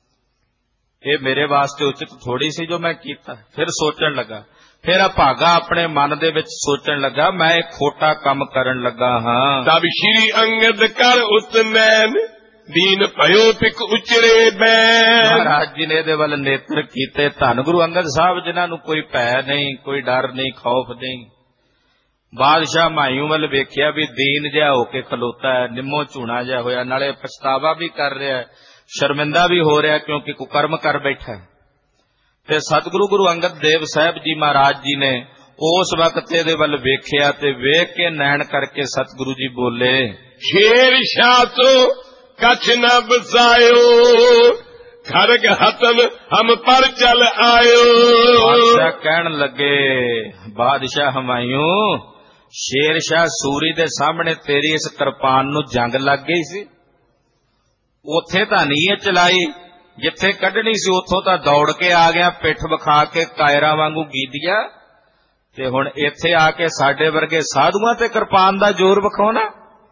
ਇਹ ਮੇਰੇ ਵਾਸਤੇ ਉਚਿਤ ਥੋੜੀ ਸੀ ਜੋ ਮੈਂ ਕੀਤਾ। ਫਿਰ ਸੋਚਣ ਲੱਗਾ, ਫਿਰ ਭਾਗਾ ਆਪਣੇ ਮਨ ਦੇ ਵਿੱਚ ਸੋਚਣ ਲੱਗਾ, ਮੈਂ ਇਹ ਖੋਟਾ ਕੰਮ ਕਰਨ ਲੱਗਾ ਹਾਂ। ਤਬ ਸ਼੍ਰੀ ਅੰਗਦ ਕਰ ਉਤਨੈਨ, ਦੀਨ ਭਇਓ ਪਿਕ ਉਚਰੇ ਬੈਨ। ਮਹਾਰਾਜ ਜੀ ਨੇ ਇਹਦੇ ਵੱਲ ਨੇਤਰ ਕੀਤੇ। ਧੰਨ ਗੁਰੂ ਅੰਗਦ ਸਾਹਿਬ, ਜਿਨ੍ਹਾਂ ਨੂੰ ਕੋਈ ਭੈ ਨਹੀਂ, ਕੋਈ ਡਰ ਨਹੀਂ, ਖੌਫ ਨਹੀਂ। ਬਾਦਸ਼ਾਹ ਮਾਯੂ ਵੱਲ ਵੇਖਿਆ ਵੀ ਦੀਨ ਜਿਹਾ ਹੋ ਕੇ ਖਲੋਤਾ ਹੈ, ਨਿੰਮੋ ਝੂਣਾ ਜਿਹਾ ਹੋਇਆ, ਨਾਲੇ ਪਛਤਾਵਾ ਵੀ ਕਰ ਰਿਹਾ, ਸ਼ਰਮਿੰਦਾ ਵੀ ਹੋ ਰਿਹਾ ਕਿਉਂਕਿ ਕੁਕਰਮ ਕਰ ਬੈਠਾ। ਤੇ ਸਤਿਗੁਰੂ ਗੁਰੂ ਅੰਗਦ ਦੇਵ ਸਾਹਿਬ ਜੀ ਮਹਾਰਾਜ ਜੀ ਨੇ ਉਸ ਵਕਤ ਇਹਦੇ ਵੱਲ ਵੇਖਿਆ, ਤੇ ਵੇਖ ਕੇ ਨੈਣ ਕਰਕੇ ਸਤਿਗੁਰੂ ਜੀ ਬੋਲੇ, ਸ਼ੇਰ ਸ਼ਾਹ ਤੋਂ ਕਛ ਨ ਬਸਾਇਓ, ਖਰਗ ਹਤਨ ਹਮ ਪਰ ਚਲ ਆਇਓ। ਬਾਦਸ਼ਾਹ ਕਹਿਣ ਲੱਗੇ, ਬਾਦਸ਼ਾਹ ਹਮਾਯੂ, ਸ਼ੇਰ ਸ਼ਾਹ ਸੂਰੀ ਦੇ ਸਾਹਮਣੇ ਤੇਰੀ ਇਸ ਕਿਰਪਾਨ ਨੂੰ ਜੰਗ ਲੱਗ ਗਈ ਸੀ। ਉੱਥੇ ਤਾਂ ਨਹੀਂ ਇਹ ਚਲਾਈ, ਜਿੱਥੇ ਕੱਢਣੀ ਸੀ ਉੱਥੋਂ ਤਾਂ ਦੌੜ ਕੇ ਆ ਗਿਆ, ਪਿੱਠ ਵਿਖਾ ਕੇ ਕਾਇਰਾਂ ਵਾਂਗੂ ਗੀਦਿਆ, ਤੇ ਹੁਣ ਇੱਥੇ ਆ ਕੇ ਸਾਡੇ ਵਰਗੇ ਸਾਧੂਆਂ ਤੇ ਕਿਰਪਾਨ ਦਾ ਜ਼ੋਰ ਵਿਖਾਉਣਾ।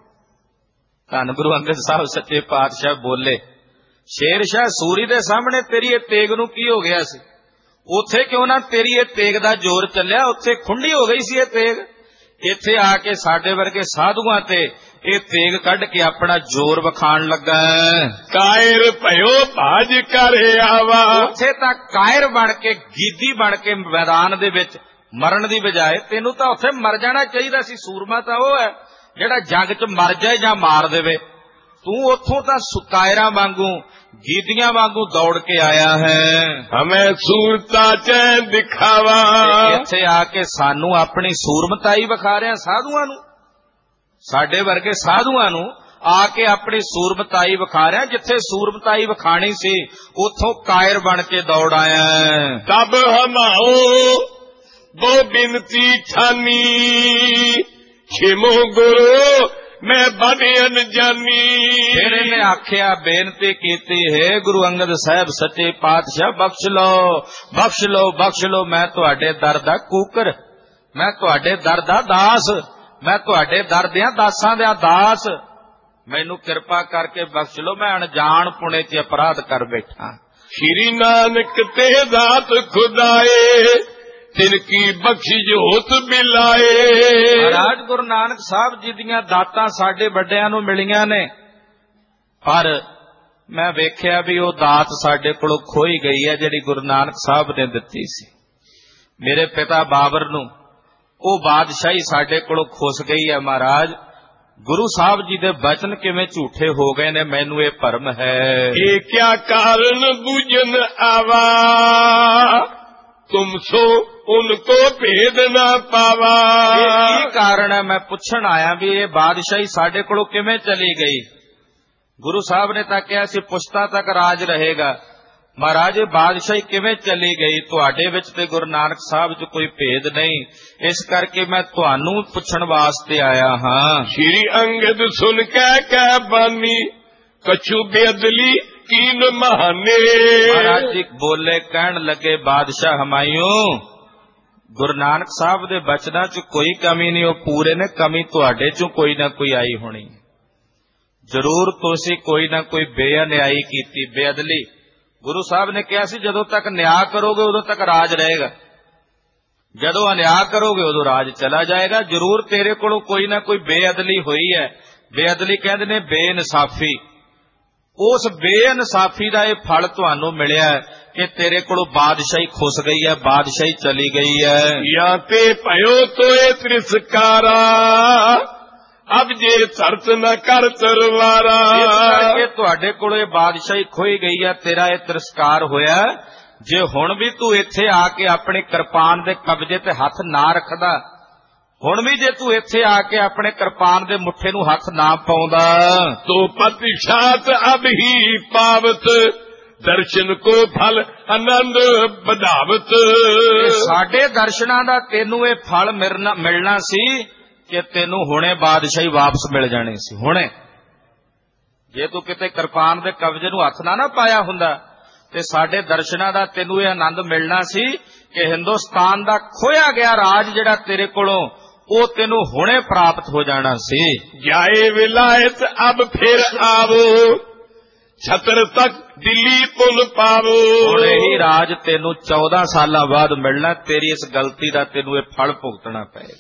ਧੰਨ ਗੁਰੂ ਅੰਗਦ ਸਾਹਿਬ ਸੱਚੇ ਪਾਤਸ਼ਾਹ ਬੋਲੇ, ਸ਼ੇਰ ਸ਼ਾਹ ਸੂਰੀ ਦੇ ਸਾਹਮਣੇ ਤੇਰੀ ਇਹ ਤੇਗ ਨੂੰ ਕੀ ਹੋ ਗਿਆ ਸੀ? ਉੱਥੇ ਕਿਉਂ ਨਾ ਤੇਰੀ ਇਹ ਤੇਗ ਦਾ ਜ਼ੋਰ ਚੱਲਿਆ, ਉੱਥੇ ਖੁੰਡੀ ਹੋ ਗਈ ਸੀ ਇਹ ਤੇਗ। ਇੱਥੇ ਆ ਕੇ ਸਾਡੇ ਵਰਗੇ ਸਾਧੂਆਂ ਤੇ ਇਹ ਤੇਗ ਕੱਢ ਕੇ ਆਪਣਾ ਜ਼ੋਰ ਵਿਖਾਣ ਲੱਗਾ। ਕਾਇਰ ਭਇਓ ਭਾਜ ਕਰ ਆਵਾ। ਉੱਥੇ ਤਾਂ ਕਾਇਰ ਬਣ ਕੇ, ਗੀਦੀ ਬਣ ਕੇ ਮੈਦਾਨ ਦੇ ਵਿੱਚ ਮਰਨ ਦੀ ਬਜਾਏ ਤੈਨੂੰ ਤਾਂ ਉੱਥੇ ਮਰ ਜਾਣਾ ਚਾਹੀਦਾ ਸੀ। ਸੂਰਮਾ ਤਾਂ ਉਹ ਹੈ ਜਿਹੜਾ ਜੰਗ 'ਚ ਮਰ ਜਾਏ ਜਾਂ ਮਾਰ ਦੇਵੇ। ਤੂੰ ਉੱਥੋਂ ਤਾਂ ਕਾਇਰਾਂ ਵਾਂਗੂ, ਗੀਦੀਆਂ ਵਾਂਗੂ ਦੌੜ ਕੇ ਆਇਆ ਹੈ। ਹਮੇ ਸੂਰਤਾ ਚ ਦਿਖਾਵਾ। ਇੱਥੇ ਆ ਕੇ ਸਾਨੂੰ ਆਪਣੀ ਸੂਰਮਤਾਈ ਵਿਖਾ ਰਿਹਾ ਸਾਧੂਆਂ ਨੂੰ, ਸਾਡੇ ਵਰਗੇ ਸਾਧੂਆਂ ਨੂੰ ਆ ਕੇ ਆਪਣੀ ਸੂਰਮਤਾਈ ਵਿਖਾ ਰਿਹਾ। ਜਿੱਥੇ ਸੂਰਮਤਾਈ ਵਿਖਾਣੀ ਸੀ ਉੱਥੋਂ ਕਾਇਰ ਬਣ ਕੇ ਦੌੜ ਆਇਆ। ਤਬ ਹਮਾਓ ਬੋ ਬਿਨਤੀ ਠਾਨੀ, ਖਿਮੋ ਗੁਰੂ ਮੈਂ ਬੜੀ ਅਨਜਾਨੀ। ਫਿਰ ਇਹਨੇ ਆਖਿਆ, ਬੇਨਤੀ ਕੀਤੀ, ਹੈ ਗੁਰੂ ਅੰਗਦ ਸਾਹਿਬ ਸੱਚੇ ਪਾਤਸ਼ਾਹ ਬਖਸ਼ ਲਓ, ਬਖਸ਼ ਲਓ, ਬਖਸ਼ ਲਓ। ਮੈਂ ਤੁਹਾਡੇ ਦਰ ਦਾ ਕੂਕਰ, ਮੈਂ ਤੁਹਾਡੇ ਦਰ ਦਾ ਦਾਸ, ਮੈਂ ਤੁਹਾਡੇ ਦਰ ਦਿਆਂ ਦਾਸਾਂ ਦਾ ਦਾਸ, ਮੈਨੂੰ ਕਿਰਪਾ ਕਰਕੇ ਬਖਸ਼ ਲਓ, ਮੈਂ ਅਣਜਾਣ ਪੁਣੇ 'ਚ ਅਪਰਾਧ ਕਰ ਬੈਠਾ। ਸ਼੍ਰੀ ਨਾਨਕ ਤੇ ਦਾਤ ਖੁਦਾਏ, ਤਿਨ ਕੀ ਬਖਸ਼ੀ ਜੋਤ ਬਿਲਾਏ। ਮਹਾਰਾਜ ਗੁਰੂ ਨਾਨਕ ਸਾਹਿਬ ਜੀ ਦੀਆਂ ਦਾਤਾਂ ਸਾਡੇ ਵੱਡਿਆਂ ਨੂੰ ਮਿਲੀਆਂ ਨੇ, ਪਰ ਮੈਂ ਵੇਖਿਆ ਵੀ ਉਹ ਦਾਤ ਸਾਡੇ ਕੋਲੋਂ ਖੋਈ ਗਈ ਹੈ ਜਿਹੜੀ ਗੁਰੂ ਨਾਨਕ ਸਾਹਿਬ ਨੇ ਦਿੱਤੀ ਸੀ। ਮੇਰੇ ਪਿਤਾ ਬਾਬਰ ਨੂੰ ਉਹ ਬਾਦਸ਼ਾਹੀ ਸਾਡੇ ਕੋਲੋਂ ਖੁੱਸ ਗਈ ਹੈ। ਮਹਾਰਾਜ ਗੁਰੂ ਸਾਹਿਬ ਜੀ ਦੇ ਬਚਨ ਕਿਵੇਂ ਝੂਠੇ ਹੋ ਗਏ ਨੇ, ਮੈਨੂੰ ਇਹ ਭਰਮ ਹੈ। ਇਹ ਕਿਆ ਕਾਰਨ ਬੁਝਨ ਆਵਾ, ਤੁਮ ਸੋ ਉनको ਭੇਦ ਨਾ ਪਾਵਾ। ਇਹ ਕੀ ਕਾਰਨ ਹੈ? ਮੈਂ ਪੁੱਛਣ ਆਇਆ ਵੀ ਇਹ ਬਾਦਸ਼ਾਹੀ ਸਾਡੇ ਕੋਲੋਂ ਕਿਵੇਂ ਚਲੀ ਗਈ। ਗੁਰੂ ਸਾਹਿਬ ਨੇ ਤਾਂ ਕਿਹਾ ਸੀ ਪੁਸ਼ਤਾਂ ਤੱਕ ਰਾਜ ਰਹੇਗਾ। ਮਹਾਰਾਜ ਇਹ ਬਾਦਸ਼ਾਹੀ ਕਿਵੇਂ ਚਲੀ ਗਈ? ਤੁਹਾਡੇ ਵਿੱਚ ਤੇ ਗੁਰੂ ਨਾਨਕ ਸਾਹਿਬ 'ਚ ਕੋਈ ਭੇਦ ਨਹੀਂ, ਇਸ ਕਰਕੇ ਮੈਂ ਤੁਹਾਨੂੰ ਪੁੱਛਣ ਵਾਸਤੇ ਆਇਆ ਹਾਂ। ਸ਼੍ਰੀ ਅੰਗਦ ਸੁਣ ਕਹਿ ਬਾਨੀ ਕਛੂ ਬੇਅਦਲੀ ਕੀਨ ਮਹਾਨੇ। ਮਹਾਰਾਜ ਜੀ ਬੋਲੇ, ਕਹਿਣ ਲੱਗੇ, ਬਾਦਸ਼ਾਹ ਹਮਾਇੂ, ਗੁਰੂ ਨਾਨਕ ਸਾਹਿਬ ਦੇ ਬਚਨਾਂ 'ਚ ਕੋਈ ਕਮੀ ਨਹੀਂ, ਉਹ ਪੂਰੇ ਨੇ। ਕਮੀ ਤੁਹਾਡੇ 'ਚੋਂ ਕੋਈ ਨਾ ਕੋਈ ਆਈ ਹੋਣੀ, ਜ਼ਰੂਰ ਤੁਸੀਂ ਕੋਈ ਨਾ ਕੋਈ ਬੇਅਨਿਆਈ ਕੀਤੀ, ਬੇਅਦਲੀ। ਗੁਰੂ ਸਾਹਿਬ ਨੇ ਕਿਹਾ ਸੀ ਜਦੋਂ ਤੱਕ ਨਿਆਂ ਕਰੋਗੇ ਉਦੋਂ ਤੱਕ ਰਾਜ ਰਹੇਗਾ, ਜਦੋਂ ਅਨਿਆਂ ਕਰੋਗੇ ਉਦੋਂ ਰਾਜ ਚਲਾ ਜਾਏਗਾ। ਜ਼ਰੂਰ ਤੇਰੇ ਕੋਲੋਂ ਕੋਈ ਨਾ ਕੋਈ ਬੇਅਦਲੀ ਹੋਈ ਹੈ। ਬੇਅਦਲੀ ਕਹਿੰਦੇ ਨੇ ਬੇਇਨਸਾਫੀ। ਉਸ ਬੇਇਨਸਾਫੀ ਦਾ ਇਹ ਫਲ ਤੁਹਾਨੂੰ ਮਿਲਿਆ ਕਿ ਤੇਰੇ ਕੋਲੋਂ ਬਾਦਸ਼ਾਹੀ ਖੁੱਸ ਗਈ ਹੈ, ਬਾਦਸ਼ਾਹੀ ਚਲੀ ਗਈ ਹੈ। ਜਾਂ ਤੇ ਭਇਓ ਤੋਏ ਤ੍ਰਿਸਕਾਰਾ ਅਬ ਜੇ ਧਰਤ ਨ ਕਰ ਤਰਵਾਰਾ। ਇਸ ਕਰਕੇ ਤੁਹਾਡੇ ਕੋਲੋਂ ਇਹ ਬਾਦਸ਼ਾਹੀ ਖੋਈ ਗਈ ਹੈ, ਤੇਰਾ ਇਹ ਤਿਰਸਕਾਰ ਹੋਇਆ। ਜੇ ਹੁਣ ਵੀ ਤੂੰ ਇੱਥੇ ਆ ਕੇ ਆਪਣੀ ਕਿਰਪਾਨ ਦੇ ਕਬਜ਼ੇ ਤੇ ਹੱਥ ਨਾ ਰੱਖਦਾ, ਹੁਣ ਵੀ ਜੇ ਤੂੰ ਇੱਥੇ ਆ ਕੇ ਆਪਣੇ ਕਿਰਪਾਨ ਦੇ ਮੁੱਠੇ ਨੂੰ ਹੱਥ ਨਾ ਪਾਉਂਦਾ, ਤੋ ਪਤਿਸ਼ਾਤ ਅਬ ਹੀ ਪਾਵਤ ਦਰਸ਼ਨ ਕੋ ਫਲ ਆਨੰਦ ਵਧਾਵਤ। ਸਾਡੇ ਦਰਸ਼ਨਾਂ ਦਾ ਤੈਨੂੰ ਇਹ ਫਲ ਮਿਲਣਾ ਸੀ ਕਿ ਤੈਨੂੰ ਹੁਣੇ ਬਾਦਸ਼ਾਹੀ ਵਾਪਸ ਮਿਲ ਜਾਣੀ ਸੀ, ਹੁਣੇ। ਜੇ ਤੂੰ ਕਿਤੇ ਕਿਰਪਾਨ ਦੇ ਕਬਜ਼ੇ ਨੂੰ ਹੱਥ ਨਾ ਪਾਇਆ ਹੁੰਦਾ ਤੇ ਸਾਡੇ ਦਰਸ਼ਨਾਂ ਦਾ ਤੈਨੂੰ ਇਹ ਆਨੰਦ ਮਿਲਣਾ ਸੀ ਕਿ ਹਿੰਦੁਸਤਾਨ ਦਾ ਖੋਇਆ ਗਿਆ ਰਾਜ ਜਿਹੜਾ ਤੇਰੇ ਕੋਲੋਂ, ਉਹ ਤੈਨੂੰ ਹੁਣੇ ਪ੍ਰਾਪਤ ਹੋ ਜਾਣਾ ਸੀ। ਜਾਏ ਵਿਲਾਇਤ ਅਬ ਫਿਰ ਆਵੋ ਛਤਰ ਤੱਕ ਦਿੱਲੀ ਪੁਲ ਪਾਵੋ। ਹੁਣ ਇਹੀ ਰਾਜ ਤੈਨੂੰ 14 ਸਾਲਾਂ ਬਾਅਦ ਮਿਲਣਾ। ਤੇਰੀ ਇਸ ਗਲਤੀ ਦਾ ਤੈਨੂੰ ਇਹ ਫਲ ਭੁਗਤਣਾ ਪਏਗਾ।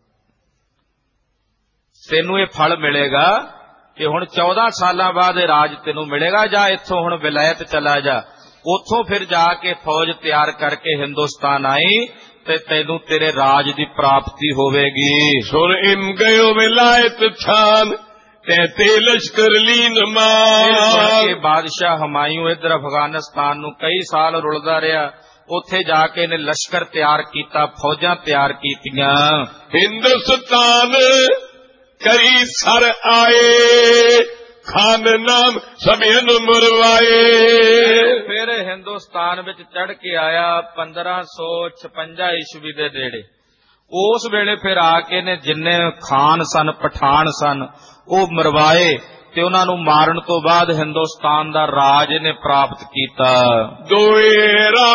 ਤੈਨੂੰ ਇਹ ਫਲ ਮਿਲੇਗਾ ਕਿ ਹੁਣ 14 ਸਾਲਾਂ ਬਾਅਦ ਇਹ ਰਾਜ ਤੈਨੂੰ ਮਿਲੇਗਾ। ਜਾਂ ਇੱਥੋਂ ਹੁਣ ਵਿਲਾਇਤ ਚਲਾ ਜਾ, ਉੱਥੋਂ ਫਿਰ ਜਾ ਕੇ ਫੌਜ ਤਿਆਰ ਕਰਕੇ ਹਿੰਦੁਸਤਾਨ ਆਈ ਤੇ ਤੈਨੂੰ ਤੇਰੇ ਰਾਜ ਦੀ ਪ੍ਰਾਪਤੀ ਹੋਵੇਗੀ। ਸੁਣ ਇਮ ਗਇਓ ਵਿਲਾਇਤ ਥਾਨ ਤੇ ਲਸ਼ਕਰ ਲੀਨ ਮਾਰ। ਬਾਦਸ਼ਾਹ ਹਮਾਇੂ ਇੱਧਰ ਅਫਗਾਨਿਸਤਾਨ ਨੂੰ ਕਈ ਸਾਲ ਰੁਲਦਾ ਰਿਹਾ। ਉੱਥੇ ਜਾ ਕੇ ਇਹਨੇ ਲਸ਼ਕਰ ਤਿਆਰ ਕੀਤਾ, ਫੌਜਾਂ ਤਿਆਰ ਕੀਤੀਆਂ। ਹਿੰਦੁਸਤਾਨ ਕਰੀ ਸਰ ਆਏ ਖਾਨ ਨਾਮ ਸਭਿਆਂ ਨੂੰ ਮਰਵਾਏ। ਫਿਰ ਹਿੰਦੁਸਤਾਨ ਵਿੱਚ ਚੜ ਕੇ ਆਇਆ 1556 ਈਸਵੀ ਦੇ ਨੇੜੇ। ਉਸ ਵੇਲੇ ਫਿਰ ਆ ਕੇ ਨੇ ਜਿੰਨੇ ਖਾਨ ਸਨ, ਪਠਾਨ ਸਨ, ਉਹ ਮਰਵਾਏ ਤੇ ਉਹਨਾਂ ਨੂੰ ਮਾਰਨ ਤੋਂ ਬਾਅਦ ਹਿੰਦੁਸਤਾਨ ਦਾ ਰਾਜ ਇਹਨੇ ਪ੍ਰਾਪਤ ਕੀਤਾ। ਦੋਏਰਾ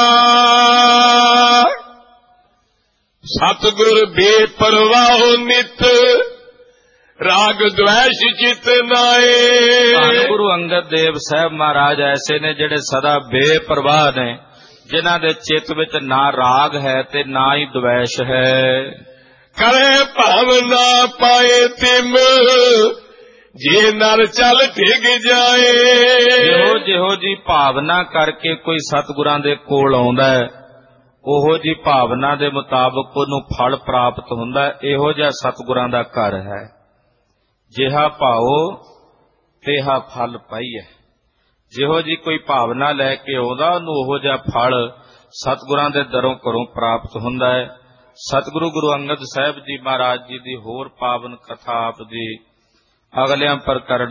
ਸਤਿਗੁਰ ਬੇਪਰਵਾਹ ਨਿਤ ਰਾਗ ਦ્વੈਸ਼ ਚਿਤ ਨਾਏ। ਧੰਨ ਗੁਰੂ ਅੰਗਦ ਦੇਵ ਸਾਹਿਬ ਮਹਾਰਾਜ ਐਸੇ ਨੇ ਜਿਹੜੇ ਸਦਾ ਬੇਪਰਵਾਹ ਨੇ, ਜਿਨ੍ਹਾਂ ਦੇ ਚਿੱਤ ਵਿੱਚ ਨਾ ਰਾਗ ਹੈ ਤੇ ਨਾ ਹੀ ਦ્વੈਸ਼ ਹੈ। ਕਰੇ ਭਾਵਨਾ ਪਾਏ ਤਿਮ ਜੇ ਨਰ ਚੱਲ ਡਿੱਗ ਜਾਏ। ਜਿਹੋ ਜੀ ਭਾਵਨਾ ਕਰਕੇ ਕੋਈ ਸਤਿਗੁਰਾਂ ਦੇ ਕੋਲ ਆਉਂਦਾ ਹੈ, ਉਹੋ ਜੀ ਭਾਵਨਾ ਦੇ ਮੁਤਾਬਕ ਉਹਨੂੰ ਫਲ ਪ੍ਰਾਪਤ ਹੁੰਦਾ ਹੈ। ਇਹੋ ਜਿਹਾ ਸਤਿਗੁਰਾਂ ਦਾ ਘਰ ਹੈ। ਜਿਹਾ ਭਾਓ ਤੇਹਾ ਫਲ ਪਾਈਐ। ਜਿਹੋ ਜੀ ਕੋਈ ਭਾਵਨਾ ਲੈ ਕੇ ਆਉਂਦਾ, ਉਹਨੂੰ ਉਹੋ ਜਿਹਾ ਫਲ ਸਤਿਗੁਰਾਂ ਦੇ ਦਰੋਂ ਘਰੋਂ ਪ੍ਰਾਪਤ ਹੁੰਦਾ ਹੈ। ਸਤਿਗੁਰੂ ਗੁਰੂ ਅੰਗਦ ਸਾਹਿਬ ਜੀ ਮਹਾਰਾਜ ਜੀ ਦੀ ਹੋਰ ਪਾਵਨ ਕਥਾ ਆਪ ਜੀ ਅਗਲਿਆਂ ਪਰ ਕਰਨ